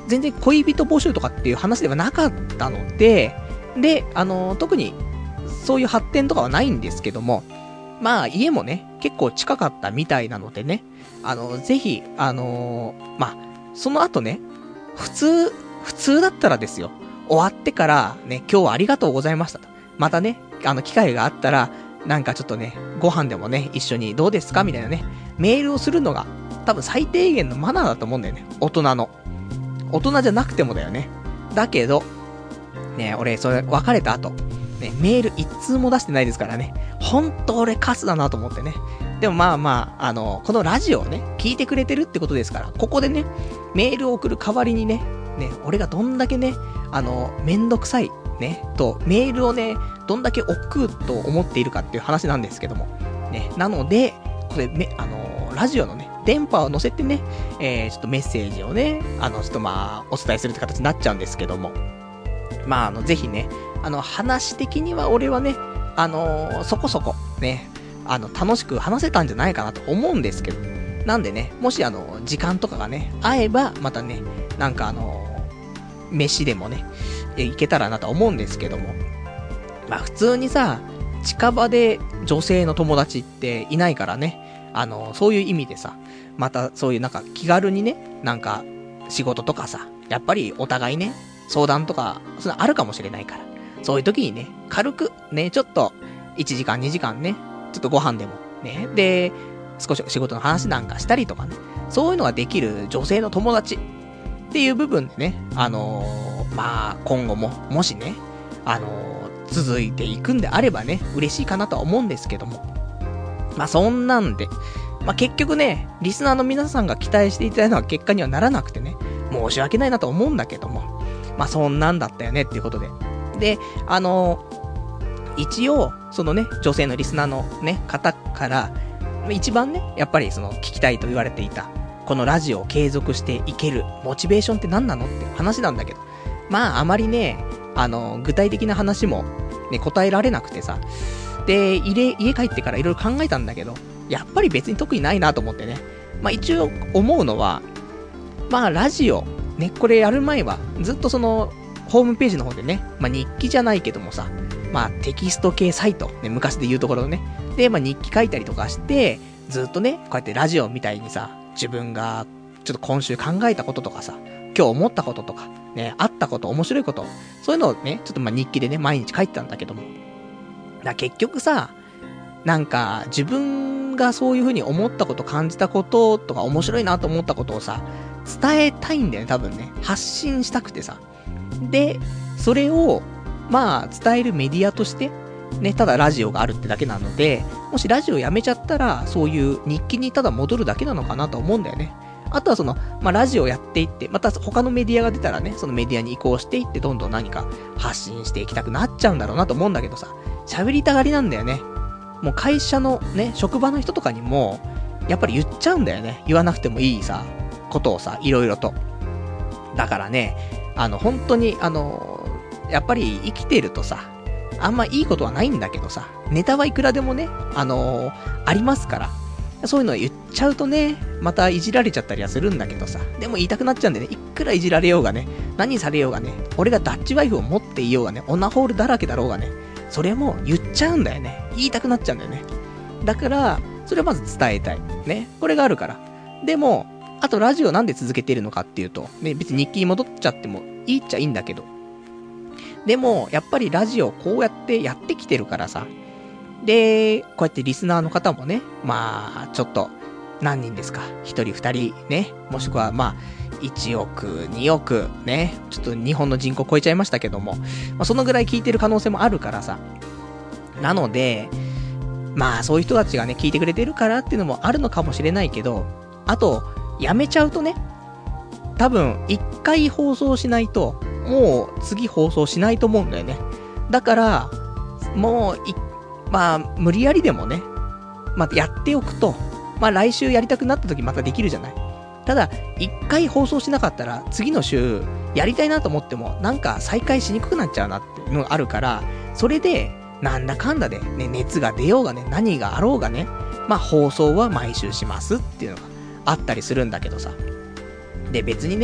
全然恋人募集とかっていう話ではなかったので、で、あのー、特に、そういう発展とかはないんですけども、まあ、家もね、結構近かったみたいなのでね、あの、ぜひ、あのー、まあ、その後ね、普通、普通だったらですよ、終わってから、ね、今日はありがとうございましたと。またね、あの、機会があったら、なんかちょっとね、ご飯でもね、一緒にどうですかみたいなね、メールをするのが、多分最低限のマナーだと思うんだよね。大人の。大人じゃなくてもだよね。だけど、ね、俺、それ、別れた後、ね、メール一通も出してないですからね。ほんと俺カスだなと思ってね。でもまあまあ、あの、このラジオをね、聞いてくれてるってことですから、ここでね、メールを送る代わりにね、ね、俺がどんだけね、あの、めんどくさい、ね、と、メールをね、どんだけ億劫と思っているかっていう話なんですけども。ね、なので、これ、め、あの、ラジオのね、電波を乗せてね、えー、ちょっとメッセージをね、あの、ちょっとまあ、お伝えするって形になっちゃうんですけども。まあ、あの、ぜひね、あの、話的には俺はね、あのー、そこそこ、ね、あの、楽しく話せたんじゃないかなと思うんですけど。なんでね、もしあの、時間とかがね、合えば、またね、なんかあのー、飯でもね、いけたらなと思うんですけども。まあ、普通にさ、近場で女性の友達っていないからね、あのー、そういう意味でさ、またそういうなんか気軽にね、なんか、仕事とかさ、やっぱりお互いね、相談とか、それあるかもしれないから。そういう時にね、軽く、ね、ちょっと、いちじかんにじかんね、ちょっとご飯でも、ね、で、少し仕事の話なんかしたりとかね、そういうのができる女性の友達っていう部分でね、あのー、まあ、今後も、もしね、あのー、続いていくんであればね、嬉しいかなとは思うんですけども。まあ、そんなんで、まあ、結局ね、リスナーの皆さんが期待していただいたのは結果にはならなくてね、申し訳ないなと思うんだけども、まあ、そんなんだったよねっていうことで。で、あのー、一応、そのね、女性のリスナーのね、方から、一番ね、やっぱりその、聞きたいと言われていた、このラジオを継続していける、モチベーションって何なのって話なんだけど、まあ、あまりね、あのー、具体的な話も、ね、答えられなくてさ、で、家、家帰ってからいろいろ考えたんだけど、やっぱり別に特にないなと思ってね、まあ一応思うのは、まあラジオ、ね、これやる前は、ずっとその、ホームページの方でね、まあ日記じゃないけどもさ、まあテキスト系サイト、ね、昔で言うところのね、で、まあ日記書いたりとかして、ずっとね、こうやってラジオみたいにさ、自分が、ちょっと今週考えたこととかさ、今日思ったこととか、ね、あったこと、面白いこと、そういうのをね、ちょっとまあ日記でね、毎日書いてたんだけども。だ結局さ、なんか、自分がそういう風に思ったこと、感じたこととか、面白いなと思ったことをさ、伝えたいんだよね、多分ね。発信したくてさ。で、それを、まあ、伝えるメディアとして、ね、ただラジオがあるってだけなので、もしラジオやめちゃったら、そういう日記にただ戻るだけなのかなと思うんだよね。あとはその、まあ、ラジオやっていって、また他のメディアが出たらね、そのメディアに移行していって、どんどん何か発信していきたくなっちゃうんだろうなと思うんだけどさ、喋りたがりなんだよね。もう会社のね、職場の人とかにも、やっぱり言っちゃうんだよね。言わなくてもいいさ、ことをさ、いろいろと。だからね、あの、本当に、あの、やっぱり生きてるとさ、あんまいいことはないんだけどさ、ネタはいくらでもね、あのー、ありますから、そういうの言っちゃうとね、またいじられちゃったりはするんだけどさ、でも言いたくなっちゃうんでね、いくらいじられようがね、何されようがね、俺がダッチワイフを持っていようがね、オナホールだらけだろうがね、それも言っちゃうんだよね。言いたくなっちゃうんだよね。だから、それをまず伝えたい。ね。これがあるから。でも、あとラジオなんで続けているのかっていうと、ね、別に日記に戻っちゃってもいいっちゃいいんだけど、でも、やっぱりラジオこうやってやってきてるからさ。で、こうやってリスナーの方もね、まあ、ちょっと、何人ですか。一人二人ね。もしくは、まあ、いちおく、におく、ね。ちょっと日本の人口超えちゃいましたけども、まあ、そのぐらい聞いてる可能性もあるからさ。なので、まあ、そういう人たちがね、聞いてくれてるからっていうのもあるのかもしれないけど、あと、やめちゃうとね、多分、一回放送しないと、もう次放送しないと思うんだよね。だから、もうい、まあ、無理やりでもね、まあ、やっておくと、まあ、来週やりたくなった時またできるじゃない。ただ、一回放送しなかったら、次の週、やりたいなと思っても、なんか再開しにくくなっちゃうなっていうのがあるから、それで、なんだかんだで、ね、熱が出ようがね、何があろうがね、まあ、放送は毎週しますっていうのがあったりするんだけどさ。で、別にね、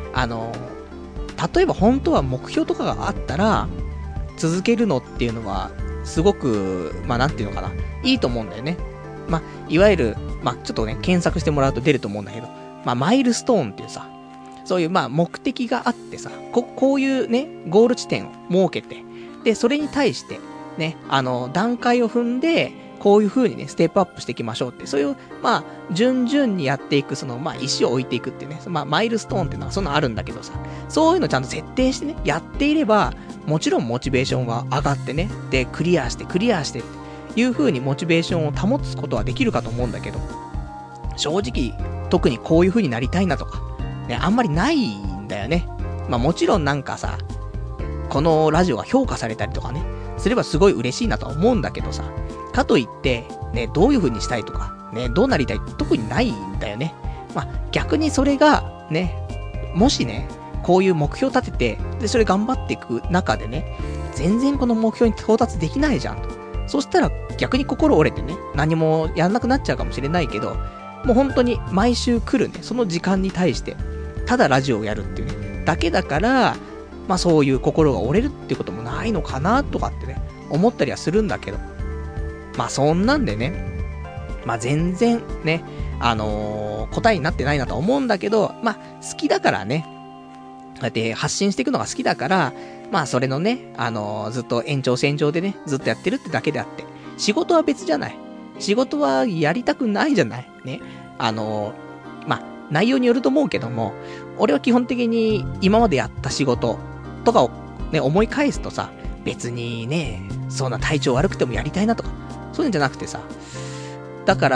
あの、例えば本当は目標とかがあったら、続けるのっていうのは、すごく、まあなんていうのかな、いいと思うんだよね。まあ、いわゆる、まあちょっとね、検索してもらうと出ると思うんだけど、まあマイルストーンっていうさ、そういうまあ目的があってさ、こ、こういうね、ゴール地点を設けて、で、それに対して、ね、あの、段階を踏んで、こういう風にね、ステップアップしていきましょうって、そういう、まあ、順々にやっていく、その、まあ、石を置いていくっていうね、まあ、マイルストーンっていうのはそんなあるんだけどさ、そういうのちゃんと設定してね、やっていれば、もちろんモチベーションは上がってね、で、クリアして、クリアしてっていう風にモチベーションを保つことはできるかと思うんだけど、正直、特にこういう風になりたいなとか、ね、あんまりないんだよね。まあ、もちろんなんかさ、このラジオが評価されたりとかね、すればすごい嬉しいなとは思うんだけどさ、かといって、ね、どういう風にしたいとか、ね、どうなりたいって特にないんだよね。まあ、逆にそれが、ね、もしね、こういう目標立てて、で、それ頑張っていく中でね、全然この目標に到達できないじゃんと。そしたら逆に心折れてね、何もやんなくなっちゃうかもしれないけど、もう本当に毎週来るね、その時間に対して、ただラジオをやるっていうね、だけだから、まあそういう心が折れるっていうこともないのかなとかってね、思ったりはするんだけど。まあそんなんでね、まあ全然ね、あのー、答えになってないなとは思うんだけど、まあ好きだからね、だって発信していくのが好きだから、まあそれのね、あのー、ずっと延長線上でね、ずっとやってるってだけであって、仕事は別じゃない。仕事はやりたくないじゃない。ね。あのー、まあ内容によると思うけども、俺は基本的に今までやった仕事とかをね、思い返すとさ、別にね、そんな体調悪くてもやりたいなとか、そういうんじゃなくてさ、だから、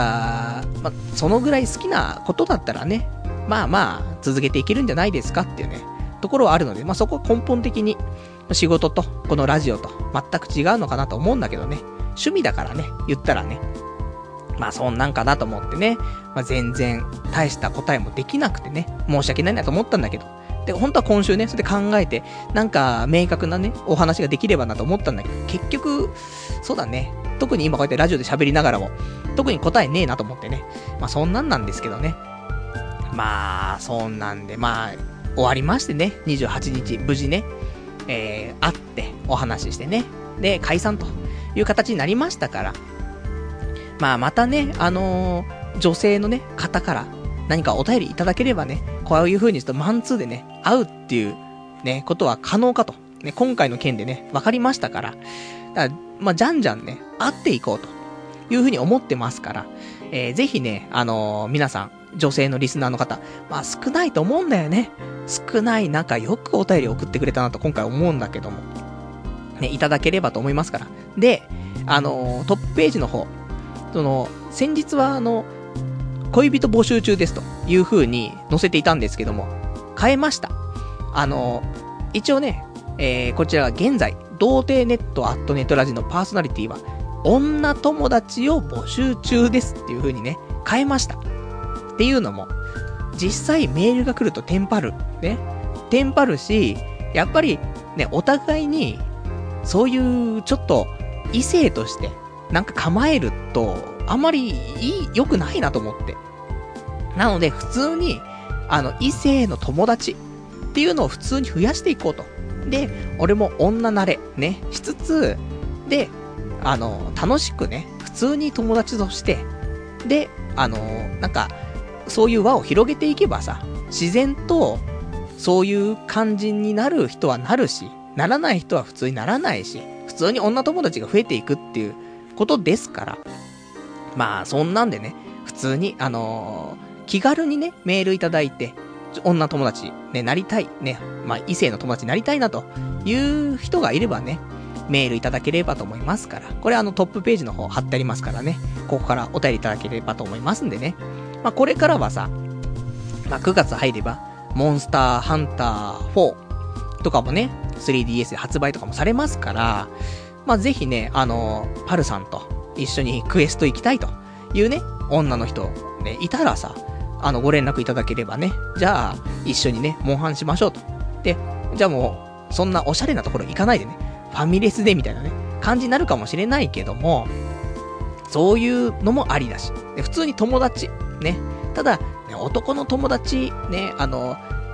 まあ、そのぐらい好きなことだったらね、まあまあ、続けていけるんじゃないですかっていうね、ところはあるので、まあそこは根本的に、仕事と、このラジオと、全く違うのかなと思うんだけどね、趣味だからね、言ったらね、まあそんなんかなと思ってね、まあ全然、大した答えもできなくてね、申し訳ないなと思ったんだけど、で、本当は今週ね、それで考えて、なんか、明確なね、お話ができればなと思ったんだけど、結局、そうだね、特に今こうやってラジオで喋りながらも、特に答えねえなと思ってね、まあそんなんなんですけどね。まあ、そんなんで、まあ、終わりましてね、にじゅうはちにち、無事ね、えー、会って、お話ししてね、で、解散という形になりましたから、まあまたね、あのー、女性のね、方から、何かお便りいただければね、こういう風にするとマンツーでね、会うっていうね、ことは可能かと。ね、今回の件でね、分かりましたから。だから、まあ、じゃんじゃんね、会っていこうという風に思ってますから、えー、ぜひね、あのー、皆さん、女性のリスナーの方、まあ少ないと思うんだよね。少ない中、よくお便り送ってくれたなと今回思うんだけども。ね、いただければと思いますから。で、あのー、トップページの方、その、先日はあの、恋人募集中ですという風に載せていたんですけども、変えました。あの、一応ね、えー、こちらは現在、童貞ネットアットネットラジのパーソナリティは、女友達を募集中ですっていう風にね、変えました。っていうのも、実際メールが来るとテンパる。ね。テンパるし、やっぱりね、お互いに、そういうちょっと異性として、なんか構えると、あんまりいい、良くないなと思って。なので、普通に、あの、異性の友達っていうのを普通に増やしていこうと。で、俺も女慣れ、ね、しつつ、で、あの、楽しくね、普通に友達として、で、あの、なんか、そういう輪を広げていけばさ、自然と、そういう感じになる人はなるし、ならない人は普通にならないし、普通に女友達が増えていくっていうことですから、まあ、そんなんでね、普通に、あのー、気軽にね、メールいただいて、女友達、ね、なりたい、ね、まあ、異性の友達になりたいなという人がいればね、メールいただければと思いますから、これあのトップページの方貼ってありますからね、ここからお便りいただければと思いますんでね。まあ、これからはさ、まあ、くがつ入れば、モンスターハンターフォーとかもね、スリーディーエス で発売とかもされますから、まあ、ぜひね、あのー、パルさんと一緒にクエスト行きたいというね、女の人、ね、いたらさ、あの、ご連絡いただければね、じゃあ、一緒にね、モンハンしましょうと。で、じゃあもう、そんなおしゃれなところ行かないでね、ファミレスでみたいなね、感じになるかもしれないけども、そういうのもありだし、で普通に友達、ね、ただ、ね、男の友達、ね、あの、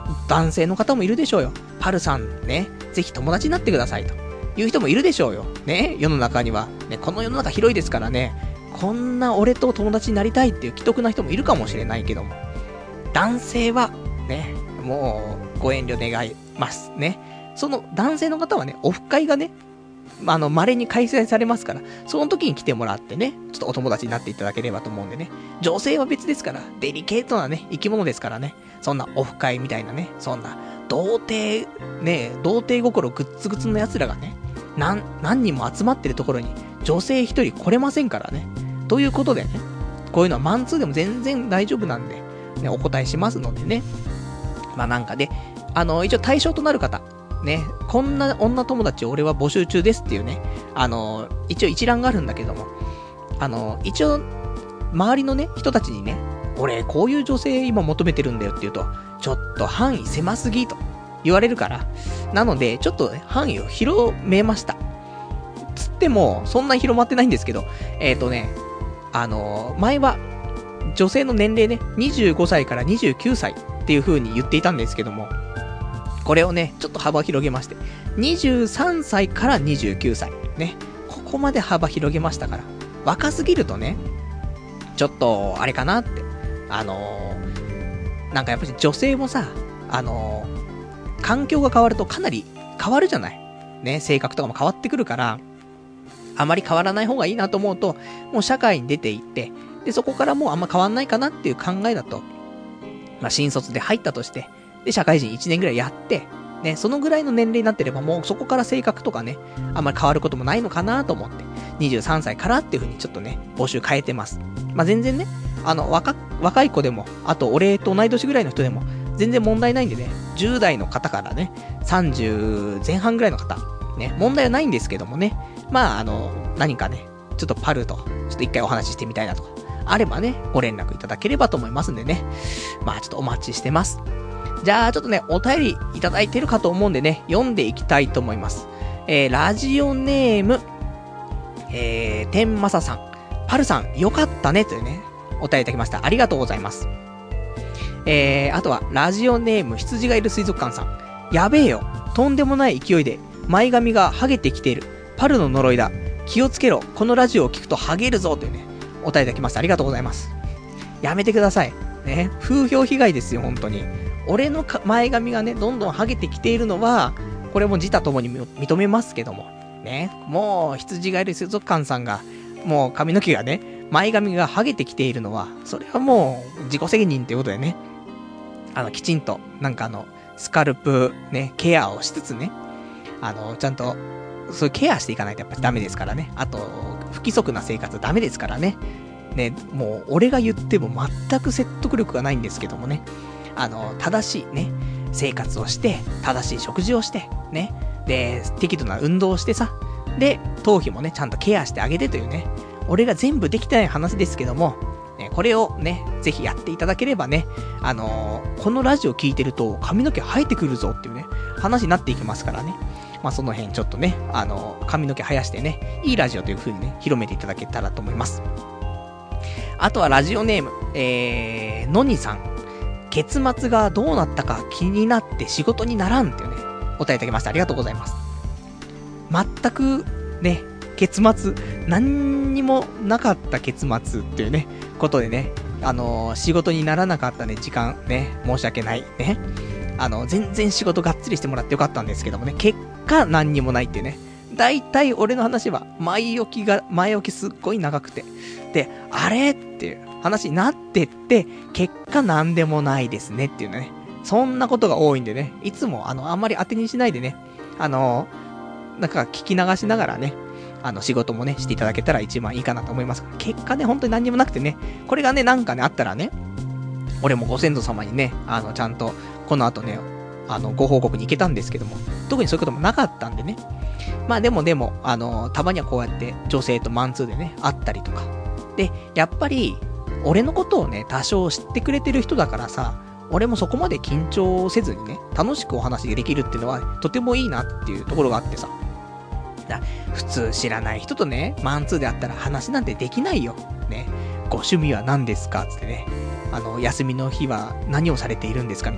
男性の方もいるでしょうよ。パルさんね、ぜひ友達になってくださいという人もいるでしょうよ。ね、世の中には。ね、この世の中広いですからね、こんな俺と友達になりたいっていう既得な人もいるかもしれないけども、男性は、ね、もう、ご遠慮願いますね。その男性の方はね、オフ会がね、あの、稀に開催されますから、その時に来てもらってね、ちょっとお友達になっていただければと思うんでね。女性は別ですから、デリケートなね、生き物ですからね。そんなオフ会みたいなね、そんな、童貞、ね、童貞心グッツグツの奴らがね、何、何人も集まってるところに、女性一人来れませんからね。ということでね、こういうのはマンツーでも全然大丈夫なんで、ね、お答えしますのでね。まあなんかで、あの、一応対象となる方、ね、こんな女友達俺は募集中ですっていうね、あの、一応一覧があるんだけども、あの、一応、周りのね、人たちにね、俺、こういう女性今求めてるんだよって言うと、ちょっと範囲狭すぎと言われるから、なので、ちょっとね、範囲を広めました。つっても、そんなに広まってないんですけど、えっとね、あの、前は、女性の年齢ね、にじゅうごさいからにじゅうきゅうさいっていう風に言っていたんですけども、これをね、ちょっと幅を広げまして、にじゅうさんさいからにじゅうきゅうさい。ね。ここまで幅広げましたから。若すぎるとね、ちょっと、あれかなって。あのー、なんかやっぱり女性もさ、あのー、環境が変わるとかなり変わるじゃない。ね、性格とかも変わってくるから、あまり変わらない方がいいなと思うと、もう社会に出ていって、で、そこからもうあんま変わんないかなっていう考えだと、まあ、新卒で入ったとして、で、社会人いちねんぐらいやって、ね、そのぐらいの年齢になってれば、もうそこから性格とかね、あんまり変わることもないのかなと思って、にじゅうさんさいからっていう風にちょっとね、募集変えてます。まあ、全然ね、あの、若、若い子でも、あと俺と同い年ぐらいの人でも、全然問題ないんでね、じゅう代の方からね、さんじゅうぜん半ぐらいの方、ね、問題はないんですけどもね、まあ、あの、何かね、ちょっとパルと、ちょっと一回お話ししてみたいなとか、あればね、ご連絡いただければと思いますんでね、まあ、ちょっとお待ちしてます。じゃあ、ちょっとね、お便りいただいてるかと思うんでね、読んでいきたいと思います。えー、ラジオネーム、えー、天正さん。パルさん、よかったね、というね、お便りいただきました。ありがとうございます。えー、あとは、ラジオネーム、羊がいる水族館さん。やべえよ。とんでもない勢いで、前髪がハゲてきている。パルの呪いだ。気をつけろ。このラジオを聞くとハゲるぞ、というね、お便りいただきました。ありがとうございます。やめてください。ね、風評被害ですよ、本当に。俺の前髪がね、どんどんハゲてきているのは、これも自他ともに認めますけども。ね。もう、羊がいる水族館さんが、もう髪の毛がね、前髪がハゲてきているのは、それはもう、自己責任ということでね。あの、きちんと、なんかあの、スカルプ、ね、ケアをしつつね。あの、ちゃんと、そういうケアしていかないとやっぱりダメですからね。あと、不規則な生活はダメですからね。ね、もう、俺が言っても全く説得力がないんですけどもね。あの、正しいね、生活をして、正しい食事をして、ね。で、適度な運動をしてさ。で、頭皮もね、ちゃんとケアしてあげてというね。俺が全部できてない話ですけども、ね、これをね、ぜひやっていただければね、あのー、このラジオ聞いてると髪の毛生えてくるぞっていうね、話になっていきますからね。まあ、その辺ちょっとね、あのー、髪の毛生やしてね、いいラジオという風にね、広めていただけたらと思います。あとはラジオネーム、えー、のにさん。結末がどうなったか気になって仕事にならんっていうね、お便りいただきました。ありがとうございます。全くね、結末、何にもなかった結末っていうね、ことでね、あのー、仕事にならなかったね、時間ね、申し訳ないね。あの、全然仕事がっつりしてもらってよかったんですけどもね、結果何にもないっていうね。だいたい俺の話は、前置きが、前置きすっごい長くて。で、あれっていう話になってって、結果なんでもないですねっていうね。そんなことが多いんでね、いつもあの、あんまり当てにしないでね、あのー、なんか聞き流しながらね、あの、仕事もね、していただけたら一番いいかなと思います。結果ね、本当に何にもなくてね、これがね、なんかね、あったらね、俺もご先祖様にね、あの、ちゃんと、この後ね、あの、ご報告に行けたんですけども、特にそういうこともなかったんでね。まあでもでも、あの、たまにはこうやって女性とマンツーでね、会ったりとか。で、やっぱり、俺のことをね、多少知ってくれてる人だからさ、俺もそこまで緊張せずにね、楽しくお話ができるっていうのは、とてもいいなっていうところがあってさ。だ普通知らない人とね、マンツーで会ったら話なんてできないよ。ね。ご趣味は何ですかつってね。あの、休みの日は何をされているんですかみたいな。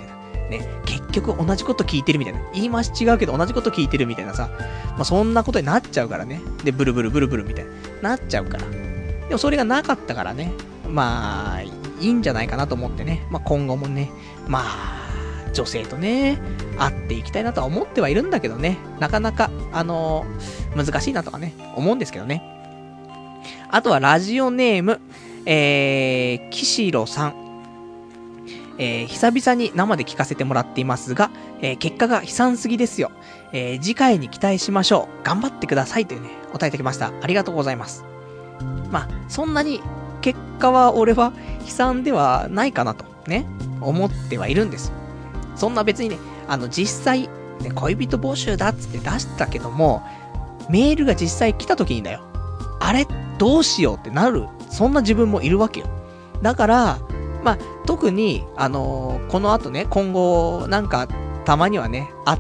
ね、結局同じこと聞いてるみたいな。言い回し違うけど同じこと聞いてるみたいなさ。まあ、そんなことになっちゃうからね。で、ブルブルブルブルみたいな。なっちゃうから。でもそれがなかったからね。まあ、いいんじゃないかなと思ってね。まあ、今後もね、まあ、女性とね、会っていきたいなとは思ってはいるんだけどね。なかなか、あのー、難しいなとかね、思うんですけどね。あとはラジオネーム、えー、岸路さん。えー、久々に生で聞かせてもらっていますが、えー、結果が悲惨すぎですよ。えー、次回に期待しましょう。頑張ってくださいというね、お答えいただきました。ありがとうございます。まあ、そんなに結果は俺は悲惨ではないかなとね、思ってはいるんです。そんな別にね、あの実際、ね、恋人募集だっつって出したけども、メールが実際来た時にだよ。あれどうしようってなる、そんな自分もいるわけよ。だから、まあ、特に、あのー、この後ね、今後、なんか、たまにはね、会って、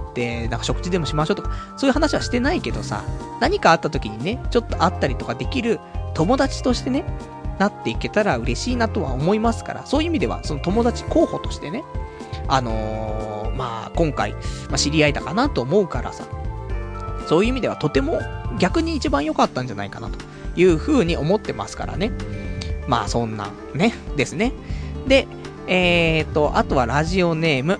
なんか食事でもしましょうとか、そういう話はしてないけどさ、何かあった時にね、ちょっと会ったりとかできる友達としてね、なっていけたら嬉しいなとは思いますから、そういう意味では、その友達候補としてね、あのー、まあ、今回、まあ、知り合いだかなと思うからさ、そういう意味ではとても逆に一番良かったんじゃないかなという風に思ってますからね。まあ、そんな、ね、ですね。で、えーと、あとはラジオネーム、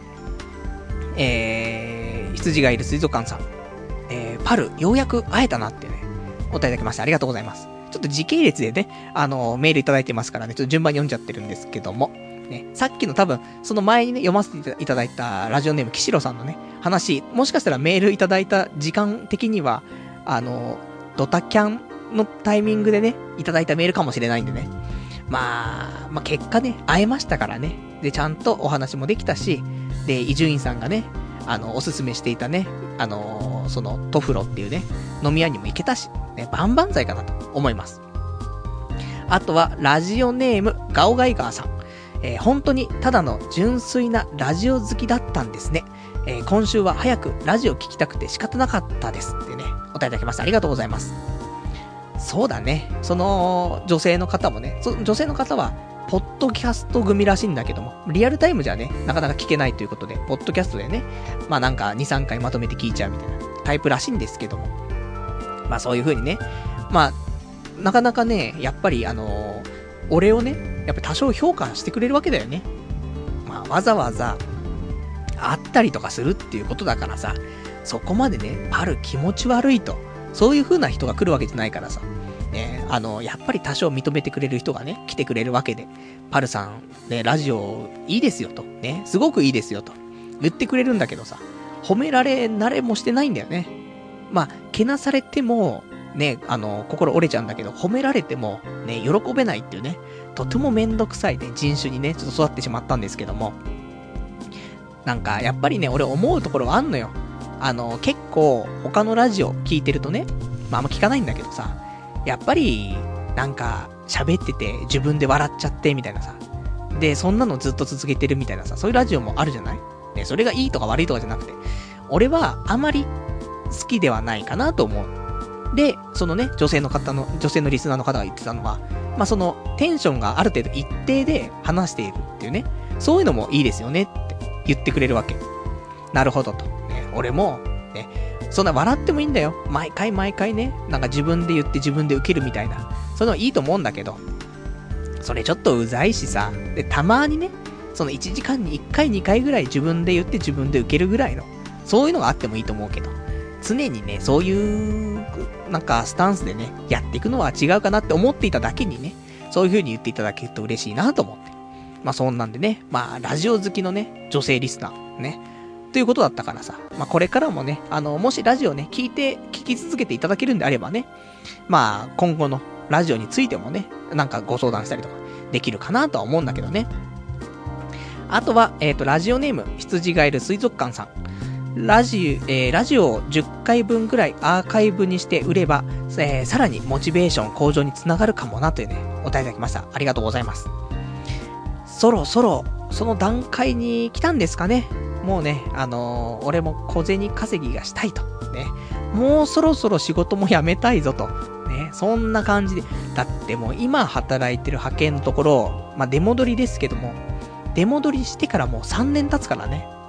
えー、羊がいる水族館さん。えー、パル、ようやく会えたなってね、お答えいただきました。ありがとうございます。ちょっと時系列でね、あの、メールいただいてますからね、ちょっと順番に読んじゃってるんですけども、ね、さっきの多分、その前にね、読ませていただいたラジオネーム、岸路さんのね、話、もしかしたらメールいただいた時間的には、あの、ドタキャンのタイミングでね、いただいたメールかもしれないんでね、まあ、まあ結果ね、会えましたからね。で、ちゃんとお話もできたし、で、伊集院さんがね、あの、おすすめしていたね、あのー、その、トフロっていうね、飲み屋にも行けたし、ね、万々歳かなと思います。あとは、ラジオネーム、ガオガイガーさん。えー、本当にただの純粋なラジオ好きだったんですね。えー、今週は早くラジオ聞きたくて仕方なかったですってね、お答えいただきました。ありがとうございます。そうだね。その、女性の方もね、そ女性の方は、ポッドキャスト組らしいんだけども、リアルタイムじゃね、なかなか聞けないということで、ポッドキャストでね、まあなんかに、さんかいまとめて聞いちゃうみたいなタイプらしいんですけども。まあそういう風にね、まあ、なかなかね、やっぱりあのー、俺をね、やっぱ多少評価してくれるわけだよね。まあわざわざ、会ったりとかするっていうことだからさ、そこまでね、パル気持ち悪いと、そういう風な人が来るわけじゃないからさ、ね、あの、やっぱり多少認めてくれる人がね、来てくれるわけで、パルさん、ね、ラジオいいですよと、ね、すごくいいですよと、言ってくれるんだけどさ、褒められ慣れもしてないんだよね。まあ、けなされても、ね、あの、心折れちゃうんだけど、褒められても、ね、喜べないっていうね、とてもめんどくさいね、人種にね、ちょっと育ってしまったんですけども、なんか、やっぱりね、俺思うところはあんのよ。あの、結構、他のラジオ聞いてるとね、まあ、あんま聞かないんだけどさ、やっぱり、なんか、喋ってて、自分で笑っちゃって、みたいなさ。で、そんなのずっと続けてるみたいなさ、そういうラジオもあるじゃない？ね、それがいいとか悪いとかじゃなくて、俺は、あまり、好きではないかなと思う。で、そのね、女性の方の、女性のリスナーの方が言ってたのは、まあ、その、テンションがある程度一定で話しているっていうね、そういうのもいいですよねって言ってくれるわけ。なるほどと。ね、俺も、ね、そんな笑ってもいいんだよ。毎回毎回ね、なんか自分で言って自分で受けるみたいな。それはいいと思うんだけど、それちょっとうざいしさ。で、たまにね、そのいちじかんにいっかいにかいぐらい自分で言って自分で受けるぐらいの、そういうのがあってもいいと思うけど、常にね、そういう、なんかスタンスでね、やっていくのは違うかなって思っていただけにね、そういう風に言っていただけると嬉しいなと思って。まあそんなんでね、まあラジオ好きのね、女性リスナー、ね、ということだったからさ、まあこれからもね、あの、もしラジオね、聞いて、聞き続けていただけるんであればね、まあ今後のラジオについてもね、なんかご相談したりとかできるかなとは思うんだけどね。あとは、えっと、ラジオネーム、羊がいる水族館さん。ラジ、えー、ラジオをじゅっかいぶんくらいアーカイブにして売れば、えー、さらにモチベーション向上につながるかもなというね、お答えいただきました。ありがとうございます。そろそろ、その段階に来たんですかね。もうね、あのー、俺も小銭稼ぎがしたいと。ね。もうそろそろ仕事も辞めたいぞと。ね。そんな感じで。だってもう今働いてる派遣のところ、まあ、出戻りですけども、出戻りしてからもうさんねん経つからね。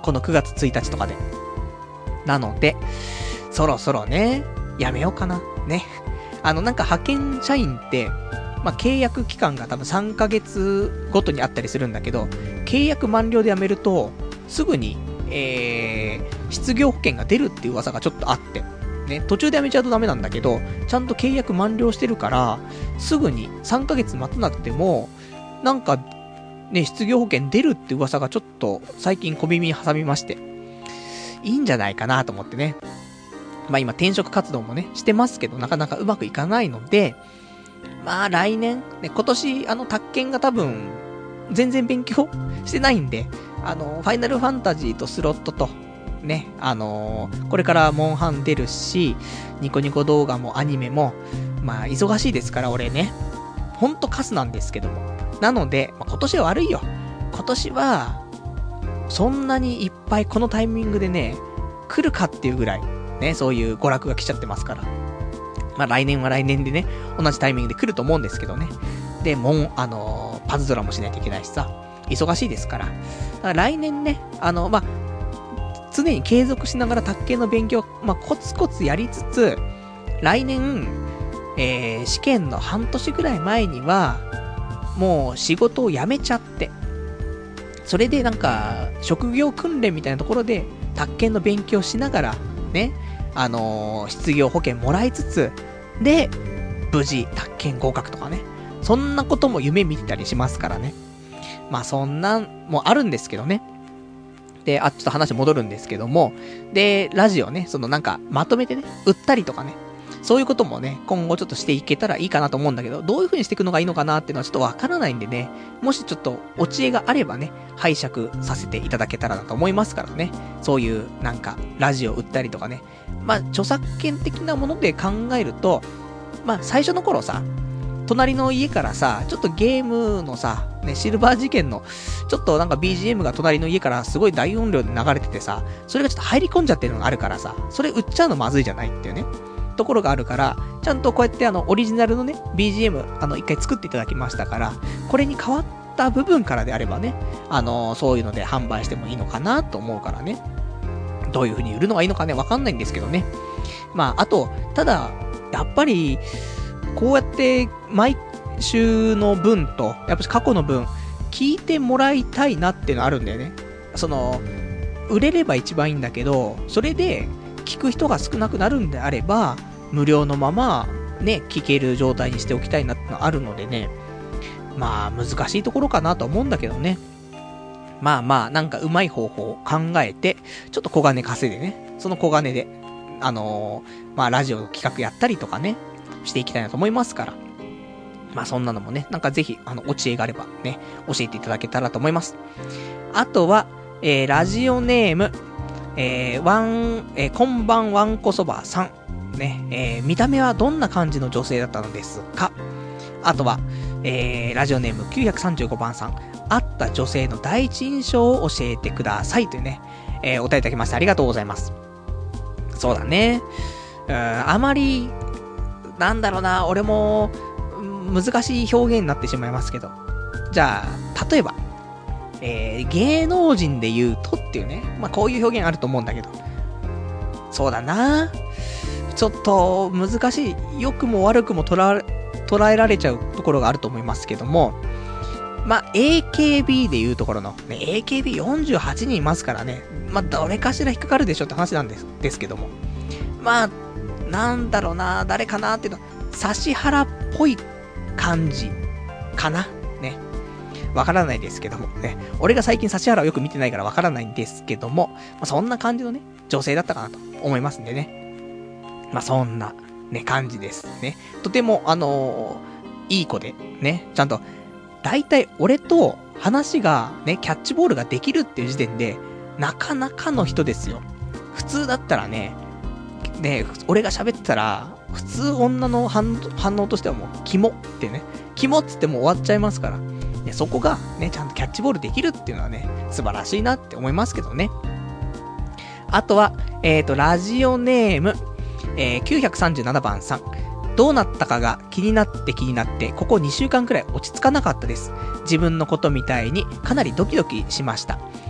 このくがつついたちとかで。なので、そろそろね、やめようかな。ね。あの、なんか派遣社員って、まあ、契約期間が多分さんかげつごとにあったりするんだけど、契約満了で辞めると、すぐに、えー、失業保険が出るっていう噂がちょっとあって、ね、途中で辞めちゃうとダメなんだけど、ちゃんと契約満了してるから、すぐにさんかげつ待たなくても、なんか、ね、失業保険出るって噂がちょっと最近小耳に挟みまして、いいんじゃないかなと思ってね。まあ今転職活動もね、してますけど、なかなかうまくいかないので、まあ来年、ね、今年、あの、宅建が多分、全然勉強してないんで、あの、ファイナルファンタジーとスロットと、ね、あのー、これからモンハン出るし、ニコニコ動画もアニメも、まあ忙しいですから、俺ね、ほんとカスなんですけども。なので、まあ、今年は悪いよ。今年は、そんなにいっぱいこのタイミングでね、来るかっていうぐらい、ね、そういう娯楽が来ちゃってますから。まあ来年は来年でね、同じタイミングで来ると思うんですけどね。で、もん、あのー、パズドラもしないといけないしさ、忙しいですから。だから来年ね、あの、まあ、常に継続しながら卓球の勉強、まあ、コツコツやりつつ、来年、えー、試験の半年ぐらい前には、もう仕事を辞めちゃって、それでなんか、職業訓練みたいなところで、卓球の勉強しながら、ね、あのー、失業保険もらいつつ、で、無事、卓球合格とかね、そんなことも夢見てたりしますからね。まあそんなんもあるんですけどね。で、あ、ちょっと話戻るんですけども、で、ラジオね、そのなんか、まとめてね、売ったりとかね、そういうこともね、今後ちょっとしていけたらいいかなと思うんだけど、どういう風にしていくのがいいのかなっていうのはちょっとわからないんでね、もしちょっとお知恵があればね、拝借させていただけたらなと思いますからね、そういうなんか、ラジオ売ったりとかね、まあ、著作権的なもので考えると、まあ、最初の頃さ、隣の家からさ、ちょっとゲームのさ、ね、シルバー事件の、ちょっとなんか ビージーエム が隣の家からすごい大音量で流れててさ、それがちょっと入り込んじゃってるのがあるからさ、それ売っちゃうのまずいじゃないっていうね、ところがあるから、ちゃんとこうやってあの、オリジナルのね、ビージーエム、あの、一回作っていただきましたから、これに変わった部分からであればね、あの、そういうので販売してもいいのかなと思うからね、どういう風に売るのがいいのかね、わかんないんですけどね。まあ、あと、ただ、やっぱり、こうやって、毎週の分と、やっぱり過去の分、聞いてもらいたいなっていうのあるんだよね。その、売れれば一番いいんだけど、それで、聞く人が少なくなるんであれば、無料のまま、ね、聞ける状態にしておきたいなってのあるのでね。まあ、難しいところかなと思うんだけどね。まあまあ、なんかうまい方法を考えて、ちょっと小金稼いでね、その小金で、あのー、まあラジオの企画やったりとかね、していきたいなと思いますから。まあそんなのもね、なんかぜひ、あの、お知恵があればね、教えていただけたらと思います。あとは、えー、ラジオネーム、えー、ワン、えー、こんばんわんこそばさん。ね、えー、見た目はどんな感じの女性だったのですか？あとは、えー、ラジオネームきゅうひゃくさんじゅうごばんさん。会った女性の第一印象を教えてくださいというね、えー、お便りいただきましてありがとうございます。そうだね。うーん、あまり、なんだろうな、俺も、難しい表現になってしまいますけど。じゃあ、例えば、えー、芸能人で言うとっていうね、まあ、こういう表現あると思うんだけど。そうだな。ちょっと、難しい。良くも悪くも捉え、捉えられちゃうところがあると思いますけども、まあ、エーケービー でいうところの、ね、エーケービーよんじゅうはちにんいますからね。まあ、どれかしら引っかかるでしょって話なんです、ですけども。まあ、なんだろうな、誰かなっていうの、指原っぽい感じ、かなね。わからないですけどもね。俺が最近指原をよく見てないからわからないんですけども、まあ、そんな感じのね、女性だったかなと思いますんでね。まあ、そんな、ね、感じですね。とても、あのー、いい子で、ね、ちゃんと、大体俺と話がね、キャッチボールができるっていう時点で、なかなかの人ですよ。普通だったらね、ね、俺が喋ってたら、普通女の反、反応としてはもう、キモってね、キモっつってもう終わっちゃいますから、ね、そこがね、ちゃんとキャッチボールできるっていうのはね、素晴らしいなって思いますけどね。あとは、えっと、ラジオネーム、えー、きゅうひゃくさんじゅうななばんさん。どうなったかが気になって気になって、ここにしゅうかんくらい落ち着かなかったです。自分のことみたいにかなりドキドキしました。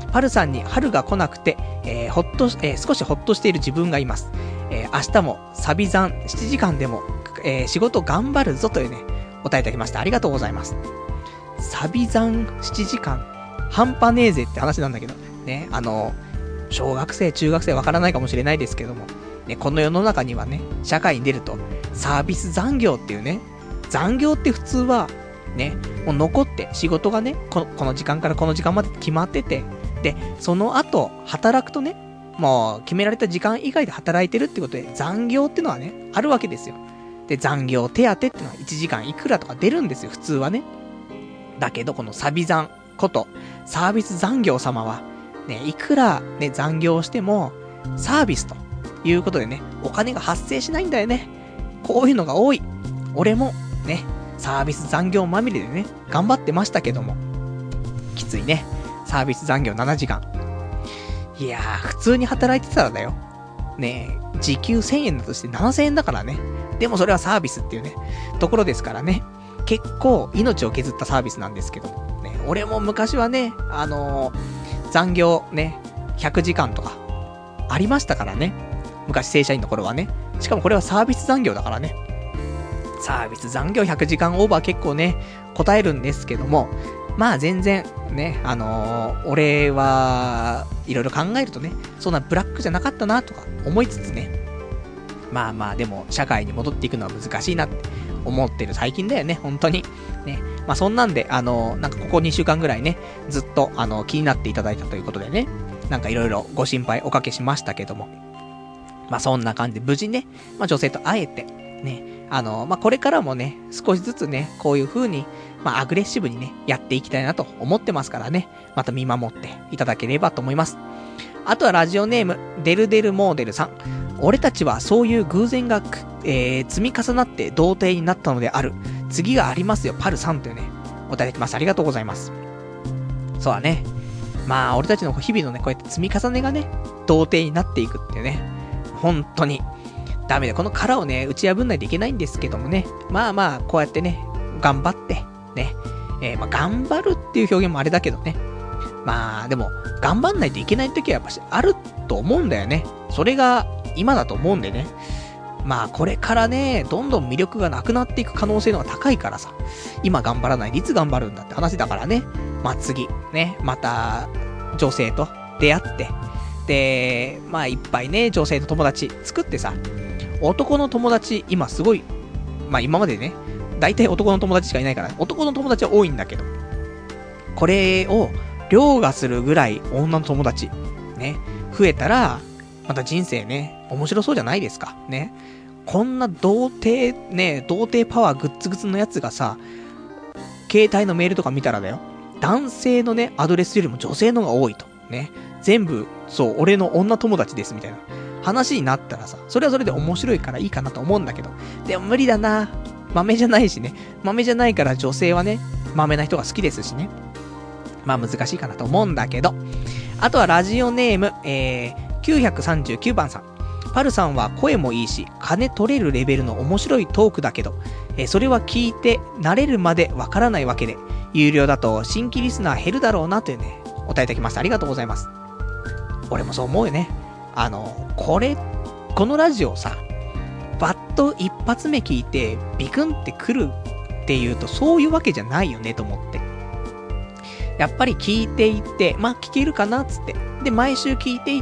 パルさんに春が来なくて、えー、ほっと、えー、少しほっとしている自分がいます。えー、明日もサビ残しちじかんでも、えー、仕事頑張るぞというね、お答えいただきました。ありがとうございます。サビ残しちじかん、半端ねえぜって話なんだけど、ね、あの、小学生、中学生わからないかもしれないですけども、ね、この世の中にはね、社会に出ると、サービス残業っていうね、残業って普通は、ね、もう残って仕事がね、この、この時間からこの時間まで決まってて、で、その後、働くとね、もう決められた時間以外で働いてるってことで、残業ってのはね、あるわけですよ。で、残業手当ってのはいちじかんいくらとか出るんですよ、普通はね。だけど、このサビ残こと、サービス残業様は、ね、いくらね、残業しても、サービスということでね、お金が発生しないんだよね。こういうのが多い。俺も、ね、サービス残業まみれでね、頑張ってましたけども。きついね。サービス残業ななじかん。いやー、普通に働いてたらだよ。ねえ、時給せんえんだとしてななせんえんだからね。でもそれはサービスっていうね、ところですからね。結構命を削ったサービスなんですけど。ね、俺も昔はね、あのー、残業ね、ひゃくじかんとか、ありましたからね。昔正社員の頃はね。しかもこれはサービス残業だからね。サービス残業ひゃくじかんオーバー結構ね、答えるんですけども、まあ全然、ね、あのー、俺は、いろいろ考えるとね、そんなブラックじゃなかったなとか思いつつね、まあまあでも、社会に戻っていくのは難しいなって思ってる最近だよね、本当に。ね。まあそんなんで、あのー、なんかここにしゅうかんぐらいね、ずっと、あのー、気になっていただいたということでね、なんかいろいろご心配おかけしましたけども、まあそんな感じで無事ね、まあ女性と会えて、ね、あのー、まあこれからもね、少しずつね、こういう風に、まあアグレッシブにね、やっていきたいなと思ってますからね、また見守っていただければと思います。あとはラジオネーム、デルデルモーデルさん。俺たちはそういう偶然が、えー、積み重なって童貞になったのである。次がありますよ、パルさんというね、お答えいただきます。ありがとうございます。そうだね。まあ、俺たちの日々のね、こうやって積み重ねがね、童貞になっていくっていうね、本当に、ダメだ。この殻をね、打ち破んないといけないんですけどもね、まあまあ、こうやってね、頑張って、ね、えー、まあ、頑張るっていう表現もあれだけどね、まあ、でも、頑張んないといけない時はやっぱしあると思うんだよね。それが今だと思うんでね。まあ、これからね、どんどん魅力がなくなっていく可能性の方が高いからさ、今頑張らないでいつ頑張るんだって話だからね。まあ次、ね、また、女性と出会って、で、まあいっぱいね、女性と友達作ってさ、男の友達、今すごい、まあ今までね、大体男の友達しかいないから、男の友達は多いんだけど、これを、凌駕するぐらい女の友達、ね、増えたら、また人生ね、面白そうじゃないですか。ね。こんな童貞、ね、童貞パワーグッツグツのやつがさ、携帯のメールとか見たらだよ。男性のね、アドレスよりも女性の方が多いと。ね。全部、そう、俺の女友達です、みたいな話になったらさ、それはそれで面白いからいいかなと思うんだけど、でも無理だな。豆じゃないしね。豆じゃないから女性はね、豆な人が好きですしね。まあ難しいかなと思うんだけど。あとはラジオネーム、えー、きゅうひゃくさんじゅうきゅうばんさん。パルさんは声もいいし、金取れるレベルの面白いトークだけど、えー、それは聞いて慣れるまでわからないわけで、有料だと新規リスナー減るだろうなというね、お答えいただきました。ありがとうございます。俺もそう思うよね。あの、これ、このラジオさ、バッと一発目聞いて、ビクンってくるっていうと、そういうわけじゃないよねと思って。やっぱり聞いていって、まあ聞けるかなっつって。で、毎週聞いていって、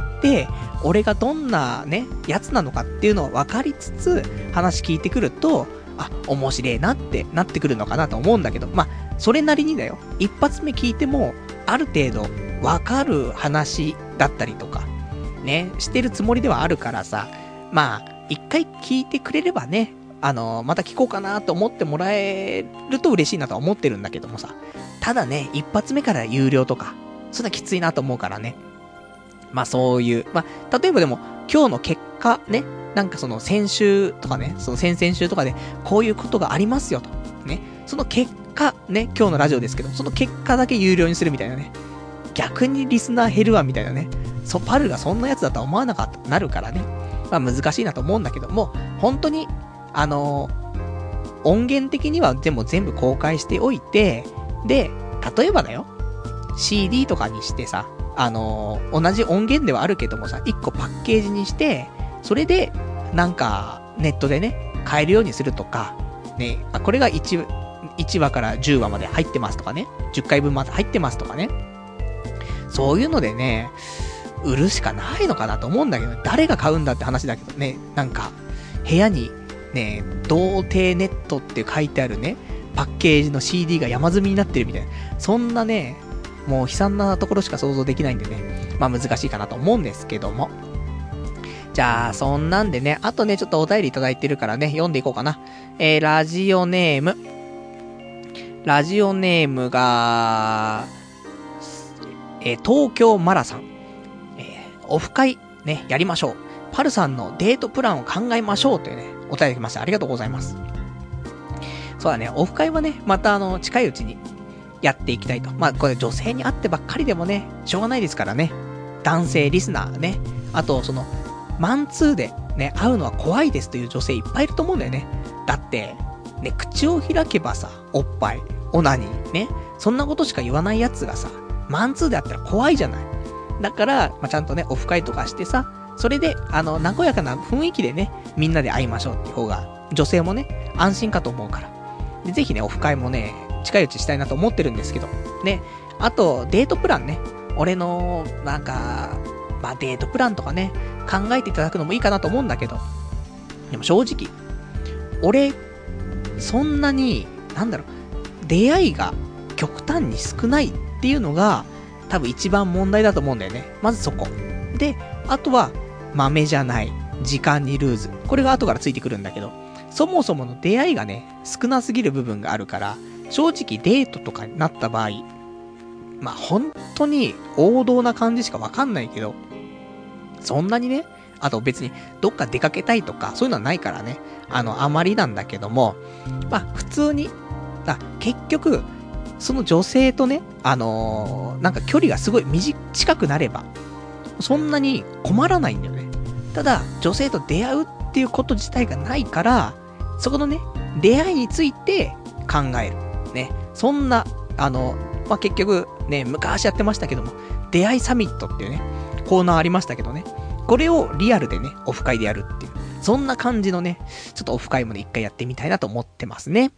俺がどんなね、やつなのかっていうのを分かりつつ、話聞いてくると、あ、面白いなってなってくるのかなと思うんだけど、まあ、それなりにだよ。一発目聞いても、ある程度分かる話だったりとか、ね、してるつもりではあるからさ、まあ、一回聞いてくれればね、あのー、また聞こうかなと思ってもらえると嬉しいなとは思ってるんだけどもさ、ただね、一発目から有料とか、そんなきついなと思うからね。まあそういう、まあ、例えばでも、今日の結果ね、なんかその先週とかね、その先々週とかで、こういうことがありますよと。ね。その結果、ね、今日のラジオですけど、その結果だけ有料にするみたいなね。逆にリスナー減るわみたいなね。そう、パルがそんなやつだとは思わなかった、なるからね。まあ難しいなと思うんだけども、本当に、あのー、音源的にはでも全部公開しておいて、で、例えばだよ。 シーディー とかにしてさ、あのー、同じ音源ではあるけどもさ、一個パッケージにして、それで、なんか、ネットでね、買えるようにするとか、ね、あ、これが 1, 1話からじゅうわまで入ってますとかね、じゅっかいぶんまで入ってますとかね、そういうのでね、売るしかないのかなと思うんだけど、誰が買うんだって話だけどね、なんか、部屋に、ね、童貞ネットって書いてあるね、パッケージの シーディー が山積みになってるみたいな、そんなね、もう悲惨なところしか想像できないんでね、まあ難しいかなと思うんですけども。じゃあ、そんなんでね、あとね、ちょっとお便りいただいてるからね、読んでいこうかな。えー、ラジオネーム。ラジオネームが、えー、東京マラさん。えー、オフ会、ね、やりましょう。パルさんのデートプランを考えましょうというね、お便り来ました。ありがとうございます。そうだね、オフ会はね、またあの、近いうちにやっていきたいと。まあ、これ女性に会ってばっかりでもね、しょうがないですからね。男性リスナーね。あと、その、マンツーでね、会うのは怖いですという女性いっぱいいると思うんだよね。だって、ね、口を開けばさ、おっぱい、オナニー、ね、そんなことしか言わないやつがさ、マンツーで会ったら怖いじゃない。だから、まあ、ちゃんとね、オフ会とかしてさ、それで、あの、和やかな雰囲気でね、みんなで会いましょうっていう方が、女性もね、安心かと思うから。で、ぜひね、オフ会もね、近いうちしたいなと思ってるんですけど。ね、あと、デートプランね。俺の、なんか、まあ、デートプランとかね、考えていただくのもいいかなと思うんだけど。でも正直、俺、そんなに、なんだろう、出会いが極端に少ないっていうのが、多分一番問題だと思うんだよね。まずそこ。で、あとは、豆じゃない、時間にルーズ。これが後からついてくるんだけど、そもそもの出会いがね、少なすぎる部分があるから、正直デートとかになった場合、まあ、本当に王道な感じしかわかんないけど、そんなにね、あと別にどっか出かけたいとか、そういうのはないからね、あの、あまりなんだけども、まあ、普通に、あ、結局、その女性とね、あのー、なんか距離がすごい短くなれば、そんなに困らないんだよね。ただ、女性と出会うっていうこと自体がないから、そこのね、出会いについて考える。ね。そんな、あの、まあ、結局、ね、昔やってましたけども、出会いサミットっていうね、コーナーありましたけどね。これをリアルでね、オフ会でやるっていう。そんな感じのね、ちょっとオフ会もね、一回やってみたいなと思ってますね。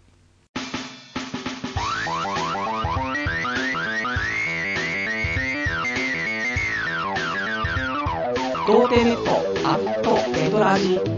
童貞ネットアットネトラジ。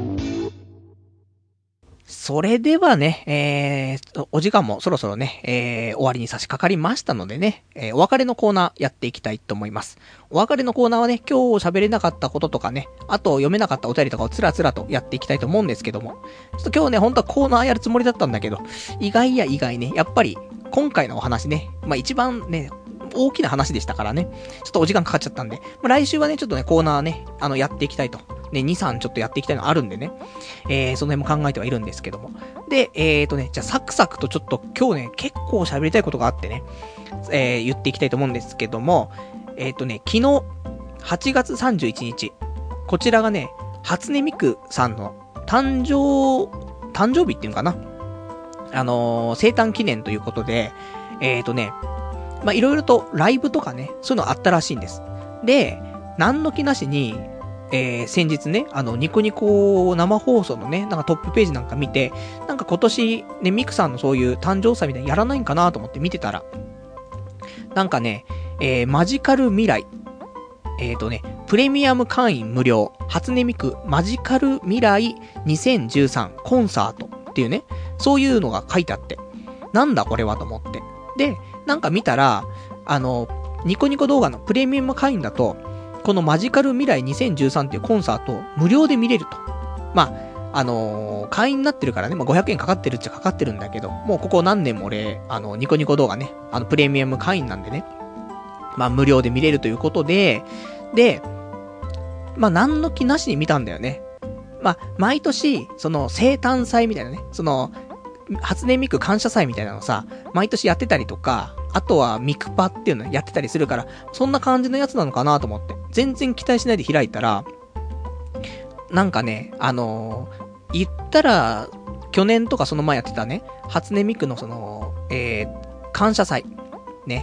それではね、えー、お時間もそろそろね、えー、終わりに差し掛かりましたのでね、えー、お別れのコーナーやっていきたいと思います。お別れのコーナーはね、今日喋れなかったこととかね、あと読めなかったお便りとかをつらつらとやっていきたいと思うんですけども、ちょっと今日ね、本当はコーナーやるつもりだったんだけど、意外や意外ね、やっぱり今回のお話ね、まあ一番ね、大きな話でしたからね、ちょっとお時間かかっちゃったんで、まあ、来週はね、ちょっとね、コーナーね、あの、やっていきたいと。ね、に、さんちょっとやっていきたいのあるんでね。えー、その辺も考えてはいるんですけども。で、えーとね、じゃあサクサクとちょっと今日ね、結構喋りたいことがあってね、えー、言っていきたいと思うんですけども、えーとね、昨日、はちがつさんじゅういちにち、こちらがね、初音ミクさんの誕生、誕生日っていうのかな、あのー、生誕記念ということで、えーとね、まあ、いろいろとライブとかね、そういうのあったらしいんです。で、何の気なしに、えー、先日ね、あの、ニコニコ生放送のね、なんかトップページなんか見て、なんか今年、ね、ミクさんのそういう誕生祭みたいにやらないんかなと思って見てたら、なんかね、えー、マジカル未来、えーとね、プレミアム会員無料、初音ミクマジカル未来にせんじゅうさんコンサートっていうね、そういうのが書いてあって、なんだこれはと思って。で、なんか見たら、あの、ニコニコ動画のプレミアム会員だと、このマジカル未来にせんじゅうさんっていうコンサートを無料で見れると。まあ、あのー、会員になってるからね、まあ、ごひゃくえんかかってるっちゃかかってるんだけど、もうここ何年も俺、あの、ニコニコ動画ね、あの、プレミアム会員なんでね、まあ、無料で見れるということで、で、まあ、何の気なしに見たんだよね。まあ、毎年、その、生誕祭みたいなね、その、初音ミク感謝祭みたいなのさ、毎年やってたりとか、あとはミクパっていうのやってたりするから、そんな感じのやつなのかなと思って、全然期待しないで開いたら、なんかね、あのー、言ったら、去年とかその前やってたね、初音ミクのその、えー、感謝祭。ね。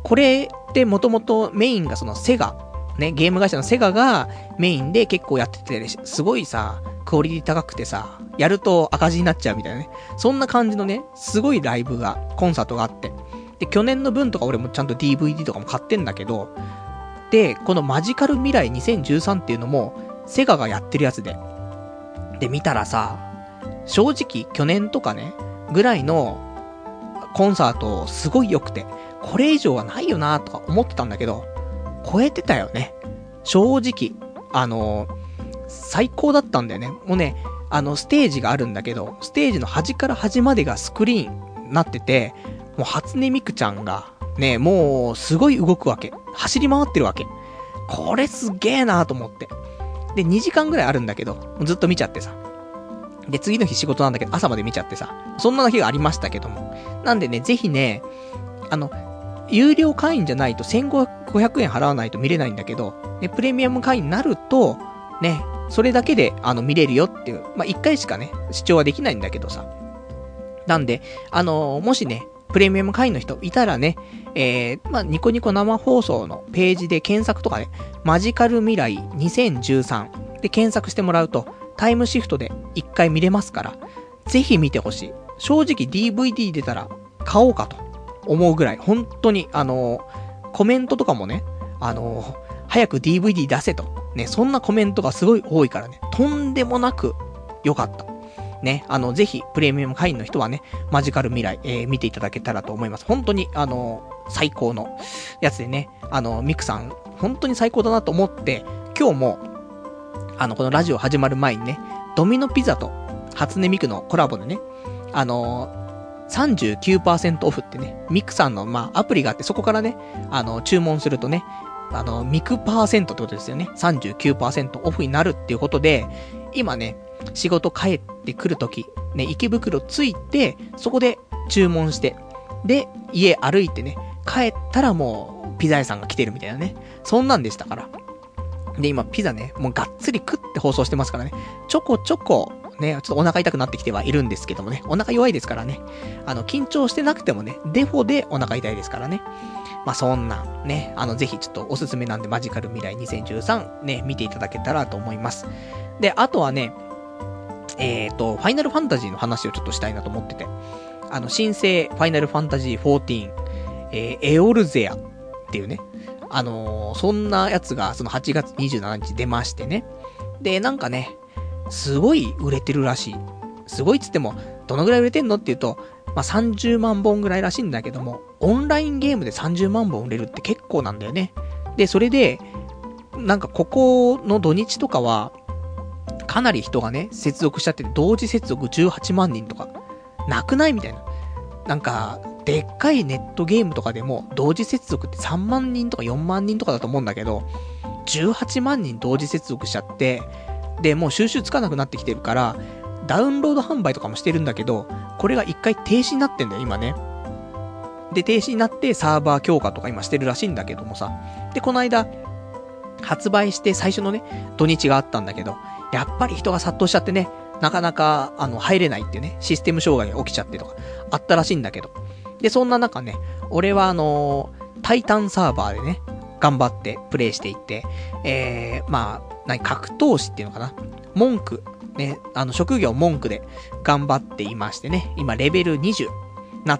これってもともとメインがそのセガ、ね、ゲーム会社のセガがメインで結構やってて、すごいさ、クオリティ高くてさ、やると赤字になっちゃうみたいなね。そんな感じのね、すごいライブが、コンサートがあって。で、去年の分とか俺もちゃんと ディーブイディー とかも買ってんだけど、で、このマジカル未来にせんじゅうさんっていうのも、セガがやってるやつで。で、見たらさ、正直去年とかね、ぐらいのコンサートすごい良くて、これ以上はないよなとか思ってたんだけど、超えてたよね。正直。あのー、最高だったんだよね。もうね、あの、ステージがあるんだけど、ステージの端から端までがスクリーンになってて、もう初音ミクちゃんが、ね、もう、すごい動くわけ。走り回ってるわけ。これすげーなーと思って。で、にじかんぐらいあるんだけど、ずっと見ちゃってさ。で、次の日仕事なんだけど、朝まで見ちゃってさ。そんな日がありましたけども。なんでね、ぜひね、あの、有料会員じゃないとせんごひゃくえん払わないと見れないんだけど、ね、プレミアム会員になると、ね、それだけで、あの、見れるよっていう、まあ、一回しかね、視聴はできないんだけどさ。なんで、あのー、もしね、プレミアム会員の人いたらね、えー、まあ、ニコニコ生放送のページで検索とかね、マジカル未来にせんじゅうさんで検索してもらうと、タイムシフトで一回見れますから、ぜひ見てほしい。正直 ディーブイディー 出たら買おうかと思うぐらい、本当に、あのー、コメントとかもね、あのー、早く ディーブイディー 出せと。ね、そんなコメントがすごい多いからね、とんでもなく良かった。ね、あの、ぜひ、プレミアム会員の人はね、マジカル未来、えー、見ていただけたらと思います。本当に、あのー、最高のやつでね、あのー、ミクさん、本当に最高だなと思って、今日も、あの、このラジオ始まる前にね、ドミノピザと初音ミクのコラボでね、あのー、さんじゅうきゅうパーセント オフってね、ミクさんの、まあ、アプリがあって、そこからね、あの、注文するとね、あの、ミクパーセントってことですよね。さんじゅうきゅうパーセント オフになるっていうことで、今ね、仕事帰ってくるとき、ね、池袋着いて、そこで注文して、で、家歩いてね、帰ったらもう、ピザ屋さんが来てるみたいなね。そんなんでしたから。で、今、ピザね、もうがっつり食って放送してますからね。ちょこちょこ、ね、ちょっとお腹痛くなってきてはいるんですけどもね、お腹弱いですからね。あの、緊張してなくてもね、デフォでお腹痛いですからね。まあ、そんな、ね、あの、ぜひちょっとおすすめなんで、マジカル未来にせんじゅうさん、ね、見ていただけたらと思います。で、あとはね、えっと、ファイナルファンタジーの話をちょっとしたいなと思ってて、あの、新生ファイナルファンタジーじゅうよん、えー、エオルゼアっていうね、あのー、そんなやつが、そのはちがつにじゅうしちにち出ましてね。で、なんかね、すごい売れてるらしい。すごいっつっても、どのぐらい売れてんのって言うと、まあ、さんじゅうまんぼんぐらいらしいんだけども、オンラインゲームでさんじゅうまんぼん売れるって結構なんだよね。で、それで、なんかここの土日とかは、かなり人がね、接続しちゃってて、同時接続じゅうはちまんにんとか、なくないみたいな。なんか、でっかいネットゲームとかでも、同時接続ってさんまんにんとかよんまんにんとかだと思うんだけど、じゅうはちまんにん同時接続しちゃって、で、もう収集つかなくなってきてるから、ダウンロード販売とかもしてるんだけど、これが一回停止になってんだよ、今ね。で、停止になってサーバー強化とか今してるらしいんだけどもさ。で、この間、発売して最初のね、土日があったんだけど、やっぱり人が殺到しちゃってね、なかなか、あの、入れないっていうね、システム障害が起きちゃってとか、あったらしいんだけど。で、そんな中ね、俺はあのー、タイタンサーバーでね、頑張ってプレイしていって、えー、まあ、何、格闘士っていうのかな。文句、ね、あの、職業文句で頑張っていましてね、今レベルにじゅうなって、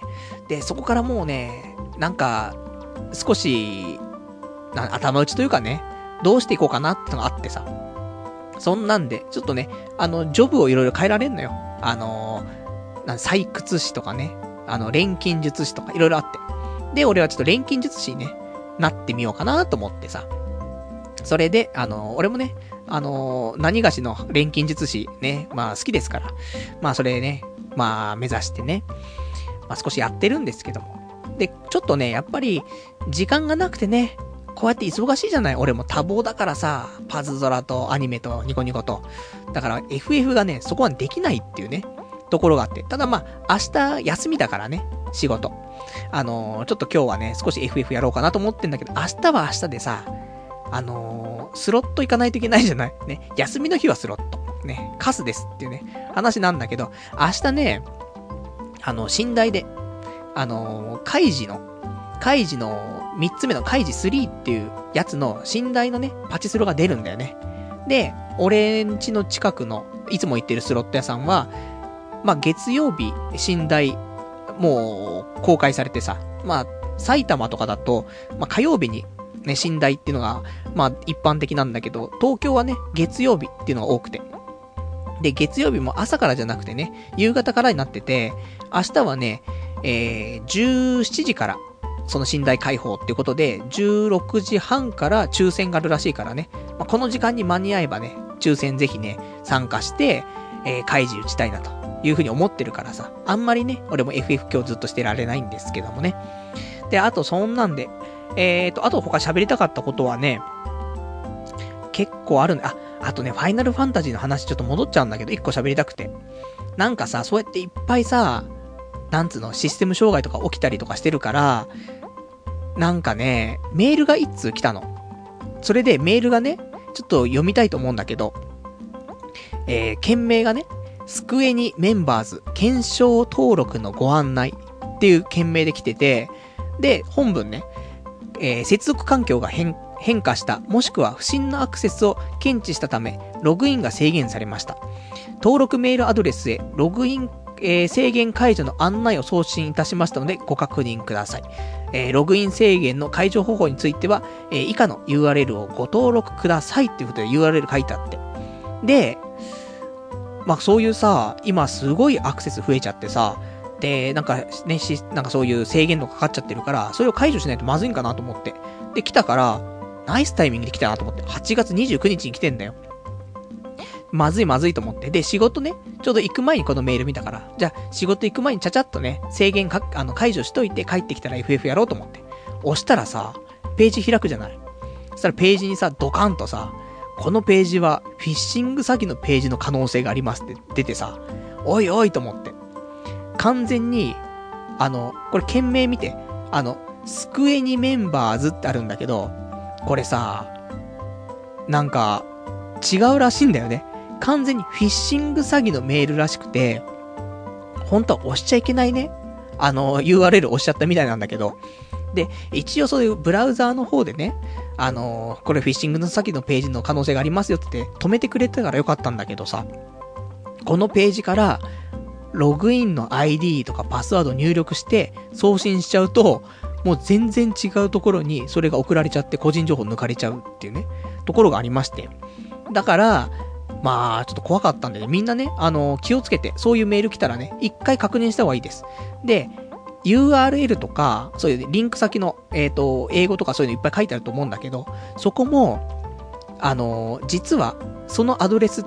で、そこからもうね、なんか、少し、な頭打ちというかね、どうしていこうかなってのがあってさ。そんなんで、ちょっとね、あの、ジョブをいろいろ変えられんのよ。あのー、採掘士とかね、あの、錬金術師とかいろいろあって。で、俺はちょっと錬金術師にね、なってみようかなと思ってさ。それで、あのー、俺もね、あのー、何がしの錬金術師ね、まあ好きですから。まあそれね、まあ目指してね、まあ少しやってるんですけども。で、ちょっとね、やっぱり、時間がなくてね、こうやって忙しいじゃない。俺も多忙だからさ、パズドラとアニメとニコニコと。だから エフエフ がね、そこはできないっていうね、ところがあって。ただまあ、明日休みだからね、仕事。あのー、ちょっと今日はね、少し エフエフ やろうかなと思ってんだけど、明日は明日でさ、あのー、スロット行かないといけないじゃないね。休みの日はスロット。ね、カスですっていうね、話なんだけど、明日ね、あの、寝台で、あのー、カイジの、 カイジのみっつめのカイジスリーっていうやつの寝台のね、パチスロが出るんだよね。で、俺ん家の近くの、いつも行ってるスロット屋さんは、まあ、月曜日、寝台、もう、公開されてさ、まあ、埼玉とかだと、まあ、火曜日に、ね、寝台っていうのが、まあ、一般的なんだけど、東京はね、月曜日っていうのが多くて。で、月曜日も朝からじゃなくてね、夕方からになってて、明日はね、えー、じゅうしちじから、その寝台開放っていうことで、じゅうろくじはんから抽選があるらしいからね、まあ、この時間に間に合えばね、抽選ぜひね、参加して、えー、開示打ちたいなというふうに思ってるからさ、あんまりね、俺も エフエフ 今日ずっとしてられないんですけどもね。で、あとそんなんで、えーと、あと他喋りたかったことはね、結構あるんだ。あ、あとね、ファイナルファンタジーの話ちょっと戻っちゃうんだけど、一個喋りたくて。なんかさ、そうやっていっぱいさ、なんつうの、システム障害とか起きたりとかしてるから、なんかね、メールが一通来たの。それでメールがね、ちょっと読みたいと思うんだけど、えー、件名がね、スクエニメンバーズ検証登録のご案内っていう件名で来てて、で、本文ね、えー、接続環境が変、変化した、もしくは不審なアクセスを検知したため、ログインが制限されました。登録メールアドレスへログイン、えー、制限解除の案内を送信いたしましたので、ご確認ください。えー、ログイン制限の解除方法については、えー、以下の ユーアールエル をご登録くださいっていうことで ユーアールエル 書いてあって。で、まあそういうさ、今すごいアクセス増えちゃってさ、で、なんかね、し、なんかそういう制限とかかかっちゃってるから、それを解除しないとまずいんかなと思って。で、来たから、ナイスタイミングで来たなと思って、はちがつにじゅうくにちに来てんだよ。まずいまずいと思って。で、仕事ね、ちょうど行く前にこのメール見たから、じゃあ仕事行く前にちゃちゃっとね、制限か、あの、解除しといて帰ってきたら エフエフ やろうと思って。押したらさ、ページ開くじゃない。そしたらページにさ、ドカンとさ、このページはフィッシング詐欺のページの可能性がありますって出てさ、おいおいと思って。完全に、あの、これ件名見て、あの、スクエニメンバーズってあるんだけど、これさ、なんか、違うらしいんだよね。完全にフィッシング詐欺のメールらしくて、本当は押しちゃいけないね。あの、ユーアールエル 押しちゃったみたいなんだけど。で、一応そういうブラウザーの方でね、あのー、これフィッシングの詐欺のページの可能性がありますよって言って止めてくれたからよかったんだけどさ、このページから、ログインの アイディー とかパスワード入力して送信しちゃうと、もう全然違うところにそれが送られちゃって個人情報抜かれちゃうっていうね、ところがありまして。だから、まあ、ちょっと怖かったんでね、みんなね、あのー、気をつけて、そういうメール来たらね、一回確認した方がいいです。で、ユーアールエル とか、そういうリンク先の、えっと、英語とかそういうのいっぱい書いてあると思うんだけど、そこも、あのー、実は、そのアドレスって、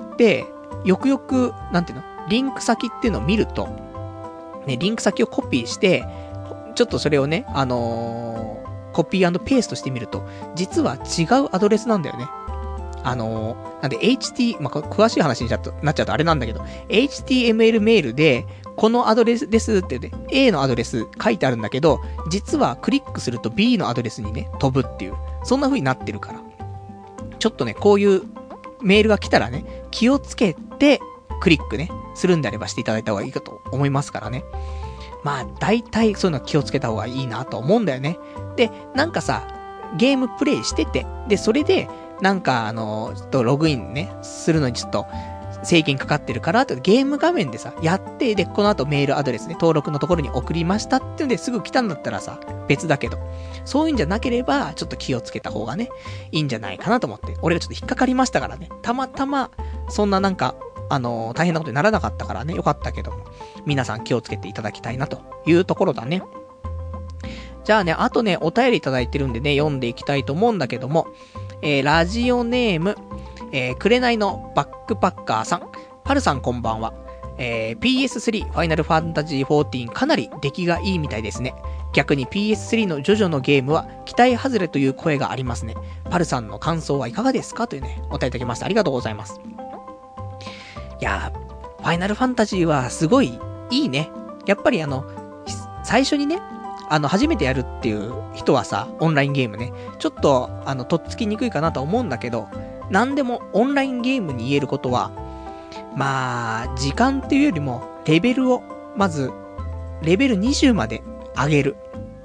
よくよく、なんていうの、リンク先っていうのを見ると、ね、リンク先をコピーして、ちょっとそれをね、あのー、コピー&ペーストしてみると、実は違うアドレスなんだよね。あのー、なんで エイチティー、まあ、詳しい話になっちゃうと、なっちゃうとあれなんだけど、エイチティーエムエル メールで、このアドレスですって言って、A のアドレス書いてあるんだけど、実はクリックすると B のアドレスにね、飛ぶっていう、そんな風になってるから。ちょっとね、こういうメールが来たらね、気をつけて、クリックね、するんであればしていただいた方がいいかと思いますからね。まあ、大体そういうの気をつけた方がいいなと思うんだよね。で、なんかさ、ゲームプレイしてて、で、それで、なんかあの、ちょっとログインね、するのにちょっと、制限かかってるから、とゲーム画面でさ、やって、で、この後メールアドレスね、登録のところに送りましたっていうんですぐ来たんだったらさ、別だけど、そういうんじゃなければ、ちょっと気をつけた方がね、いいんじゃないかなと思って、俺がちょっと引っかかりましたからね、たまたま、そんななんか、あのー、大変なことにならなかったからね、よかったけども、皆さん気をつけていただきたいなというところだね。じゃあね、あとね、お便りいただいてるんでね、読んでいきたいと思うんだけども、えー、ラジオネーム、えー、くれないのバックパッカーさん。パルさんこんばんは。えー、ピーエススリー ファイナルファンタジーフォーティーンかなり出来がいいみたいですね。逆に ピーエススリー のジョジョのゲームは期待外れという声がありますね。パルさんの感想はいかがですかというね、お便りいただきました。ありがとうございます。いやー、ファイナルファンタジーはすごいいいね。やっぱりあの、最初にね、あの、初めてやるっていう人はさ、オンラインゲームね、ちょっと、あの、とっつきにくいかなと思うんだけど、なんでもオンラインゲームに言えることは、まあ、時間っていうよりも、レベルを、まず、レベルにじゅうまで上げる。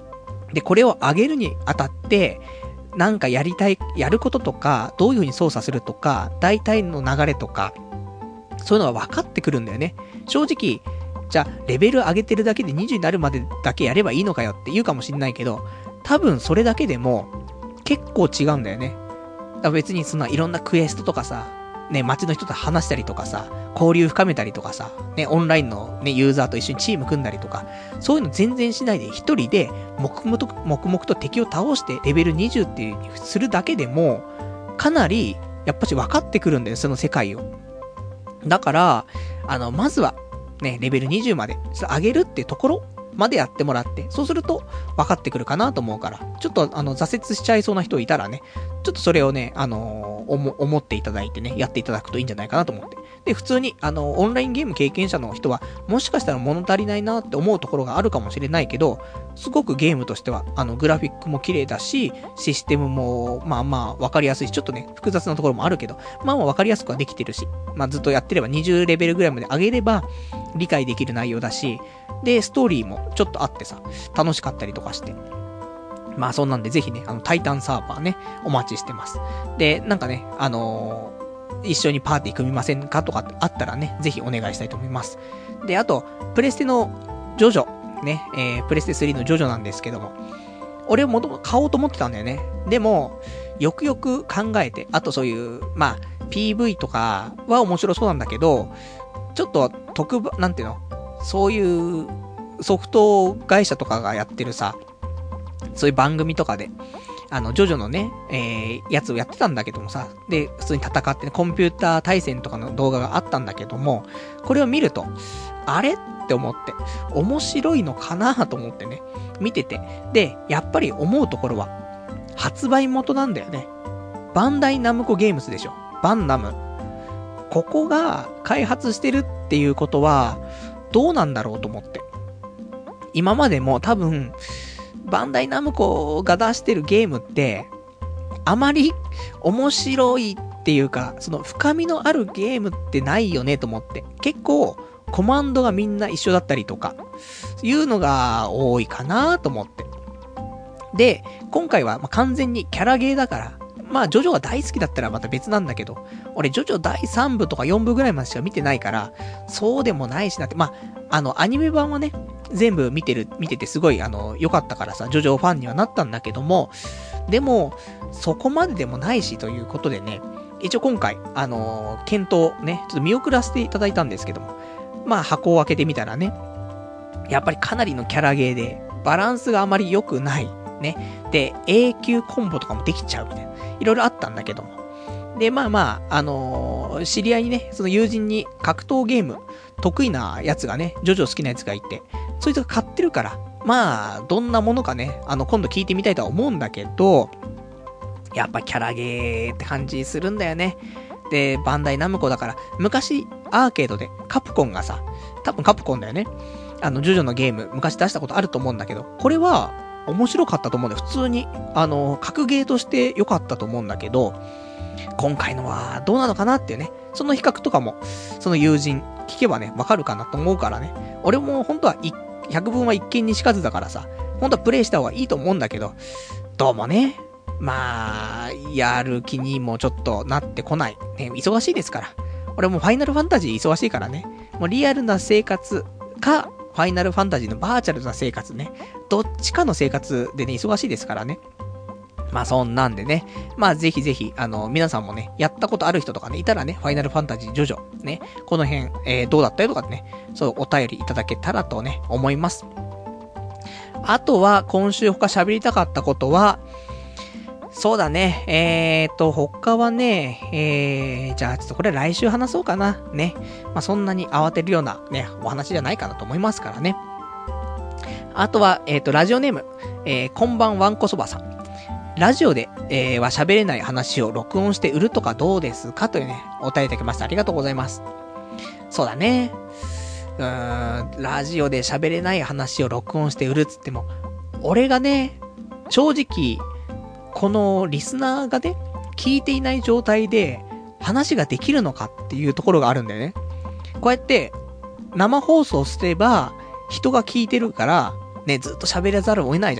で、これを上げるにあたって、なんかやりたい、やることとか、どういう風に操作するとか、大体の流れとか、そういうのが分かってくるんだよね。正直、じゃあ、レベル上げてるだけでにじゅうになるまでだけやればいいのかよって言うかもしんないけど、多分それだけでも、結構違うんだよね。だから別にそんないろんなクエストとかさ、ね、街の人と話したりとかさ、交流深めたりとかさ、ね、オンラインのね、ユーザーと一緒にチーム組んだりとか、そういうの全然しないで一人で、黙々と、黙々と敵を倒してレベルにじゅうっていう風にするだけでも、かなり、やっぱし分かってくるんだよ、その世界を。だから、あの、まずは、ね、レベルにじゅうまで、上げるってところまでやってもらって、そうすると分かってくるかなと思うから、ちょっとあの、挫折しちゃいそうな人いたらね、ちょっとそれをね、あのー、思、思っていただいてね、やっていただくといいんじゃないかなと思って。で、普通に、あの、オンラインゲーム経験者の人は、もしかしたら物足りないなって思うところがあるかもしれないけど、すごくゲームとしては、あの、グラフィックも綺麗だし、システムも、まあまあ、わかりやすいし、ちょっとね、複雑なところもあるけど、まあまあわかりやすくはできてるし、まあずっとやってればにじゅうレベルぐらいまで上げれば、理解できる内容だし、で、ストーリーもちょっとあってさ、楽しかったりとかして。まあそんなんでぜひね、あの、タイタンサーバーね、お待ちしてます。で、なんかね、あのー、一緒にパーティー組みませんかとかあったらね、ぜひお願いしたいと思います。で、あと、プレステのジョジョ、ね、えー、プレステスリーのジョジョなんですけども、俺もともと買おうと思ってたんだよね。でも、よくよく考えて、あとそういう、まあ、ピーブイ とかは面白そうなんだけど、ちょっと特番、なんていうの？そういうソフト会社とかがやってるさ、そういう番組とかで、あの、ジョジョのね、えー、やつをやってたんだけどもさ、で、普通に戦ってね、コンピューター対戦とかの動画があったんだけども、これを見ると、あれって思って、面白いのかなと思ってね、見てて、で、やっぱり思うところは、発売元なんだよね。バンダイナムコゲームズでしょ。バンナム。ここが開発してるっていうことは、どうなんだろうと思って。今までも多分、バンダイナムコが出してるゲームって、あまり面白いっていうか、その深みのあるゲームってないよねと思って。結構、コマンドがみんな一緒だったりとか、いうのが多いかなと思って。で、今回はまあ完全にキャラゲーだから、まあ、ジョジョが大好きだったらまた別なんだけど、俺、ジョジョだいさんぶとかよんぶぐらいまでしか見てないから、そうでもないしなって、まあ、あの、アニメ版はね、全部見てる、見ててすごい、あの、良かったからさ、ジョジョファンにはなったんだけども、でも、そこまででもないしということでね、一応今回、あのー、検討ね、ちょっと見送らせていただいたんですけども、まあ、箱を開けてみたらね、やっぱりかなりのキャラゲーで、バランスがあまり良くない、ね。で、永久コンボとかもできちゃうみたいな。いろいろあったんだけども。で、まあまあ、あのー、知り合いにね、その友人に格闘ゲーム得意なやつがね、ジョジョ好きなやつがいて、そいつが買ってるから、まあ、どんなものかね、あの、今度聞いてみたいとは思うんだけど、やっぱキャラゲーって感じするんだよね。で、バンダイナムコだから、昔、アーケードでカプコンがさ、多分カプコンだよね。あの、ジョジョのゲーム、昔出したことあると思うんだけど、これは、面白かったと思うんだよ。普通に、あの、格ゲーとして良かったと思うんだけど、今回のはどうなのかなっていうね、その比較とかも、その友人聞けばね、わかるかなと思うからね。俺も本当はひゃくぶんは一見にしかずだからさ、本当はプレイした方がいいと思うんだけど、どうもね、まあ、やる気にもちょっとなってこない。ね、忙しいですから。俺もファイナルファンタジー忙しいからね、もうリアルな生活か、ファイナルファンタジーのバーチャルな生活ね。どっちかの生活でね、忙しいですからね。まあそんなんでね。まあぜひぜひ、あの、皆さんもね、やったことある人とかね、いたらね、ファイナルファンタジージョジョ、ね、この辺、えー、どうだったよとかね、そうお便りいただけたらとね、思います。あとは、今週他喋りたかったことは、そうだね。えーと、他はね、えー、じゃあちょっとこれ来週話そうかな。ね。まあ、そんなに慌てるようなね、お話じゃないかなと思いますからね。あとは、えーと、ラジオネーム、えー、こんばんわんこそばさん。ラジオで、えー、は喋れない話を録音して売るとかどうですかというね、お便りいただきました。ありがとうございます。そうだね。うーん、ラジオで喋れない話を録音して売るっつっても、俺がね、正直、このリスナーがね、聞いていない状態で話ができるのかっていうところがあるんだよね。こうやって生放送すれば人が聞いてるからね、ずっと喋らざるを得ないじゃない。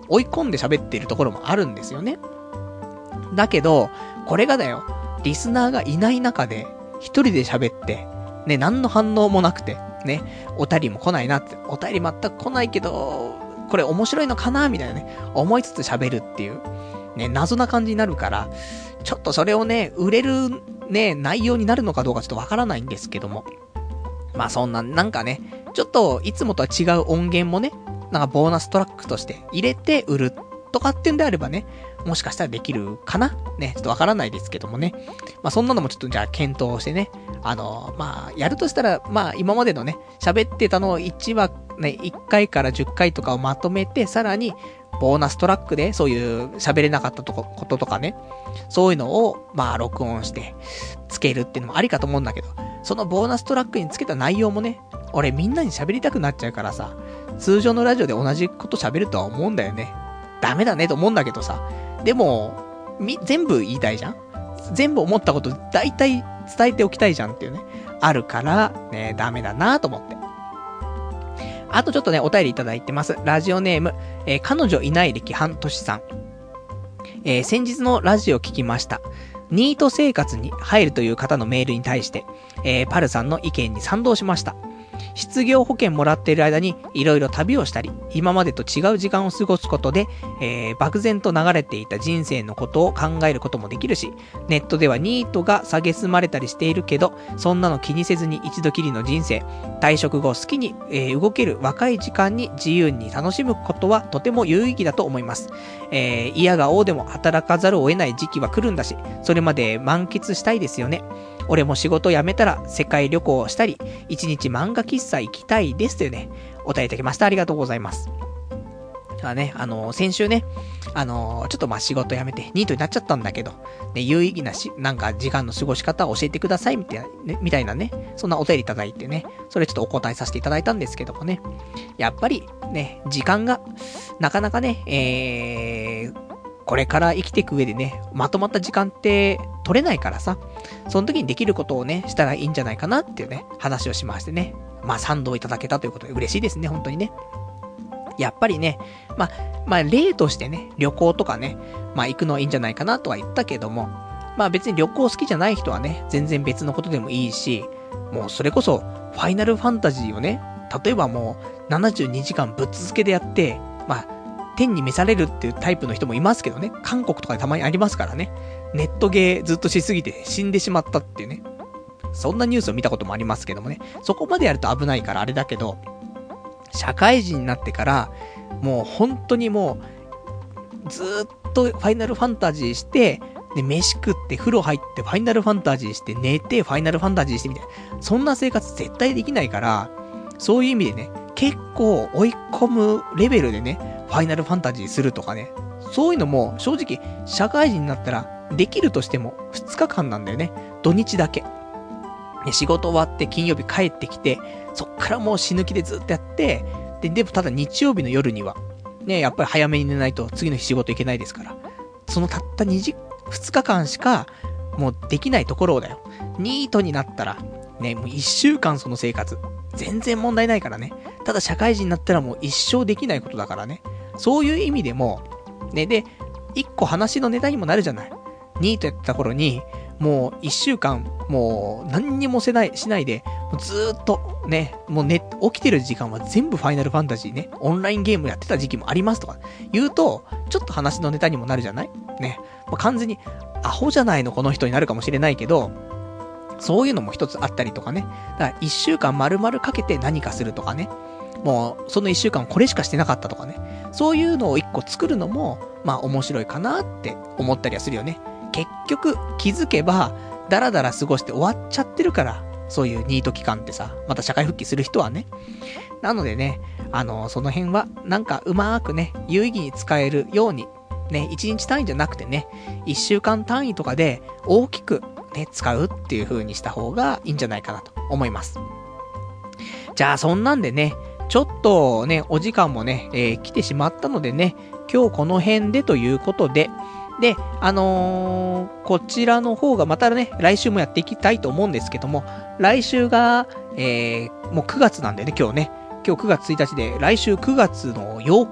追い込んで喋ってるところもあるんですよね。だけど、これがだよ、リスナーがいない中で、一人で喋って、ね、何の反応もなくて、ね、お便りも来ないなって、お便り全く来ないけど、これ面白いのかなみたいなね、思いつつ喋るっていう、ね、謎な感じになるから、ちょっとそれをね、売れる、ね、内容になるのかどうかちょっとわからないんですけども。まあそんな、なんかね、ちょっといつもとは違う音源もね、なんかボーナストラックとして入れて売るとかっていうんであればね、もしかしたらできるかなね、ちょっとわからないですけどもね。まあそんなのもちょっとじゃあ検討してね、あのー、まあやるとしたら、まあ今までのね、喋ってたのをいちわ、ね、いっかいからじゅっかいとかをまとめて、さらに、ボーナストラックでそういう喋れなかったとこ、こととかね、そういうのを、まあ録音して、つけるっていうのもありかと思うんだけど、そのボーナストラックにつけた内容もね、俺みんなに喋りたくなっちゃうからさ、通常のラジオで同じこと喋るとは思うんだよね。ダメだねと思うんだけどさ、でも、み、全部言いたいじゃん？全部思ったこと大体伝えておきたいじゃんっていうね、あるから、ね、ダメだなと思って。あとちょっとね、お便りいただいてます。ラジオネーム、えー、彼女いない歴半年さん。えー、先日のラジオ聞きました。ニート生活に入るという方のメールに対して、えー、パルさんの意見に賛同しました。失業保険もらっている間にいろいろ旅をしたり、今までと違う時間を過ごすことで、えー、漠然と流れていた人生のことを考えることもできるし、ネットではニートが蔑まれたりしているけど、そんなの気にせずに一度きりの人生、退職後好きに、えー、動ける若い時間に自由に楽しむことはとても有意義だと思います。えー、嫌が応でも働かざるを得ない時期は来るんだし、それまで満喫したいですよね。俺も仕事辞めたら世界旅行をしたり、一日漫画喫茶行きたいですというね、お答えいただきました。ありがとうございます。あね、あのー、先週ね、あのー、ちょっとま、仕事辞めてニートになっちゃったんだけど、ね、有意義なし、なんか時間の過ごし方を教えてくださいみたいな、ね、みたいなね、そんなお便りいただいてね、それちょっとお答えさせていただいたんですけどもね、やっぱりね、時間が、なかなかね、えー、これから生きていく上でね、まとまった時間って取れないからさ、その時にできることをね、したらいいんじゃないかなっていうね、話をしましてね。まあ、賛同いただけたということで嬉しいですね、本当にね。やっぱりね、まあ、まあ、例としてね、旅行とかね、まあ、行くのはいいんじゃないかなとは言ったけども、まあ別に旅行好きじゃない人はね、全然別のことでもいいし、もうそれこそ、ファイナルファンタジーをね、例えばもう、ななじゅうにじかんぶっ続けでやって、まあ、天に召されるっていうタイプの人もいますけどね。韓国とかでたまにありますからね。ネットゲーずっとしすぎて死んでしまったっていうね。そんなニュースを見たこともありますけどもね。そこまでやると危ないからあれだけど、社会人になってから、もう本当にもう、ずーっとファイナルファンタジーして、で、飯食って風呂入ってファイナルファンタジーして寝てファイナルファンタジーしてみたいな。そんな生活絶対できないから、そういう意味でね、結構追い込むレベルでね、ファイナルファンタジーするとかね。そういうのも正直社会人になったらできるとしてもふつかかんなんだよね。土日だけ。ね、仕事終わって金曜日帰ってきて、そっからもう死ぬ気でずっとやって、で、でもただ日曜日の夜には、ね、やっぱり早めに寝ないと次の日仕事行けないですから。そのたったにじ、ふつかかんしかもうできないところをだよ。ニートになったら、ね、もういっしゅうかんその生活。全然問題ないからね。ただ社会人になったらもう一生できないことだからね。そういう意味でも、ね、で、一個話のネタにもなるじゃない。ニートやってた頃に、もう一週間、もう何にもせない、しないで、もうずーっとね、もうね、起きてる時間は全部ファイナルファンタジーね、オンラインゲームやってた時期もありますとか言うと、ちょっと話のネタにもなるじゃないね。まあ、完全にアホじゃないのこの人になるかもしれないけど、そういうのも一つあったりとかね。だから一週間丸々かけて何かするとかね。もう、その一週間これしかしてなかったとかね。そういうのを一個作るのも、まあ面白いかなって思ったりはするよね。結局、気づけば、だらだら過ごして終わっちゃってるから、そういうニート期間ってさ、また社会復帰する人はね。なのでね、あの、その辺は、なんかうまーくね、有意義に使えるように、ね、一日単位じゃなくてね、一週間単位とかで大きくね、使うっていう風にした方がいいんじゃないかなと思います。じゃあ、そんなんでね、ちょっとね、お時間もね、えー、来てしまったのでね、今日この辺でということで、で、あのー、こちらの方がまたね、来週もやっていきたいと思うんですけども、来週が、えー、もうくがつなんでね、今日ね、今日くがつついたちで、来週くがつのようか、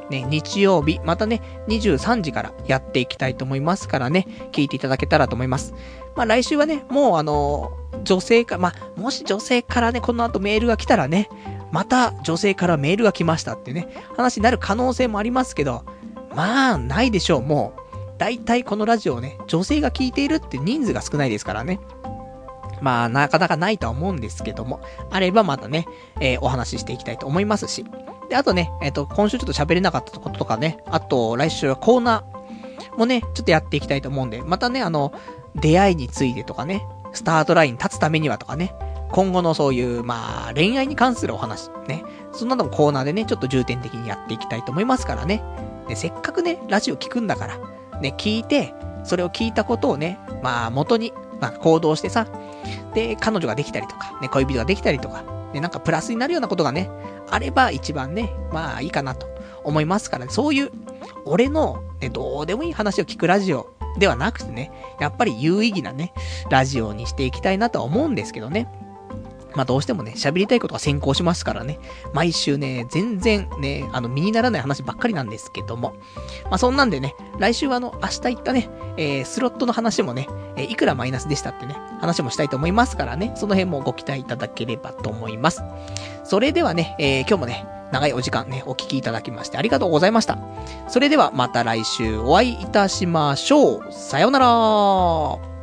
ね、日曜日、またね、にじゅうさんじからやっていきたいと思いますからね、聞いていただけたらと思います。まあ来週はね、もうあのー、女性か、まあ、もし女性からね、この後メールが来たらね、また女性からメールが来ましたってね、話になる可能性もありますけど、まあ、ないでしょう、もう。だいたいこのラジオをね、女性が聞いているって人数が少ないですからね。まあ、なかなかないとは思うんですけども、あればまたね、えー、お話ししていきたいと思いますし。で、あとね、えっと、今週ちょっと喋れなかったこととかね、あと、来週はコーナーもね、ちょっとやっていきたいと思うんで、またね、あの、出会いについてとかね、スタートラインに立つためにはとかね、今後のそういう、まあ、恋愛に関するお話、ね、そんなのもコーナーでね、ちょっと重点的にやっていきたいと思いますからね。で、せっかくね、ラジオ聞くんだから、ね、聞いて、それを聞いたことをね、まあ、元に、まあ、行動してさ、で、彼女ができたりとか、ね、恋人ができたりとか、ね、なんかプラスになるようなことがね、あれば一番ね、まあいいかなと思いますからね、そういう、俺の、ね、どうでもいい話を聞くラジオではなくてね、やっぱり有意義なね、ラジオにしていきたいなとは思うんですけどね。まあどうしてもね、喋りたいことが先行しますからね、毎週ね、全然ね、あの、身にならない話ばっかりなんですけども。まあそんなんでね、来週はあの、明日言ったね、えー、スロットの話もね、えー、いくらマイナスでしたってね、話もしたいと思いますからね、その辺もご期待いただければと思います。それではね、えー、今日もね、長いお時間ね、お聞きいただきましてありがとうございました。それではまた来週お会いいたしましょう。さようなら。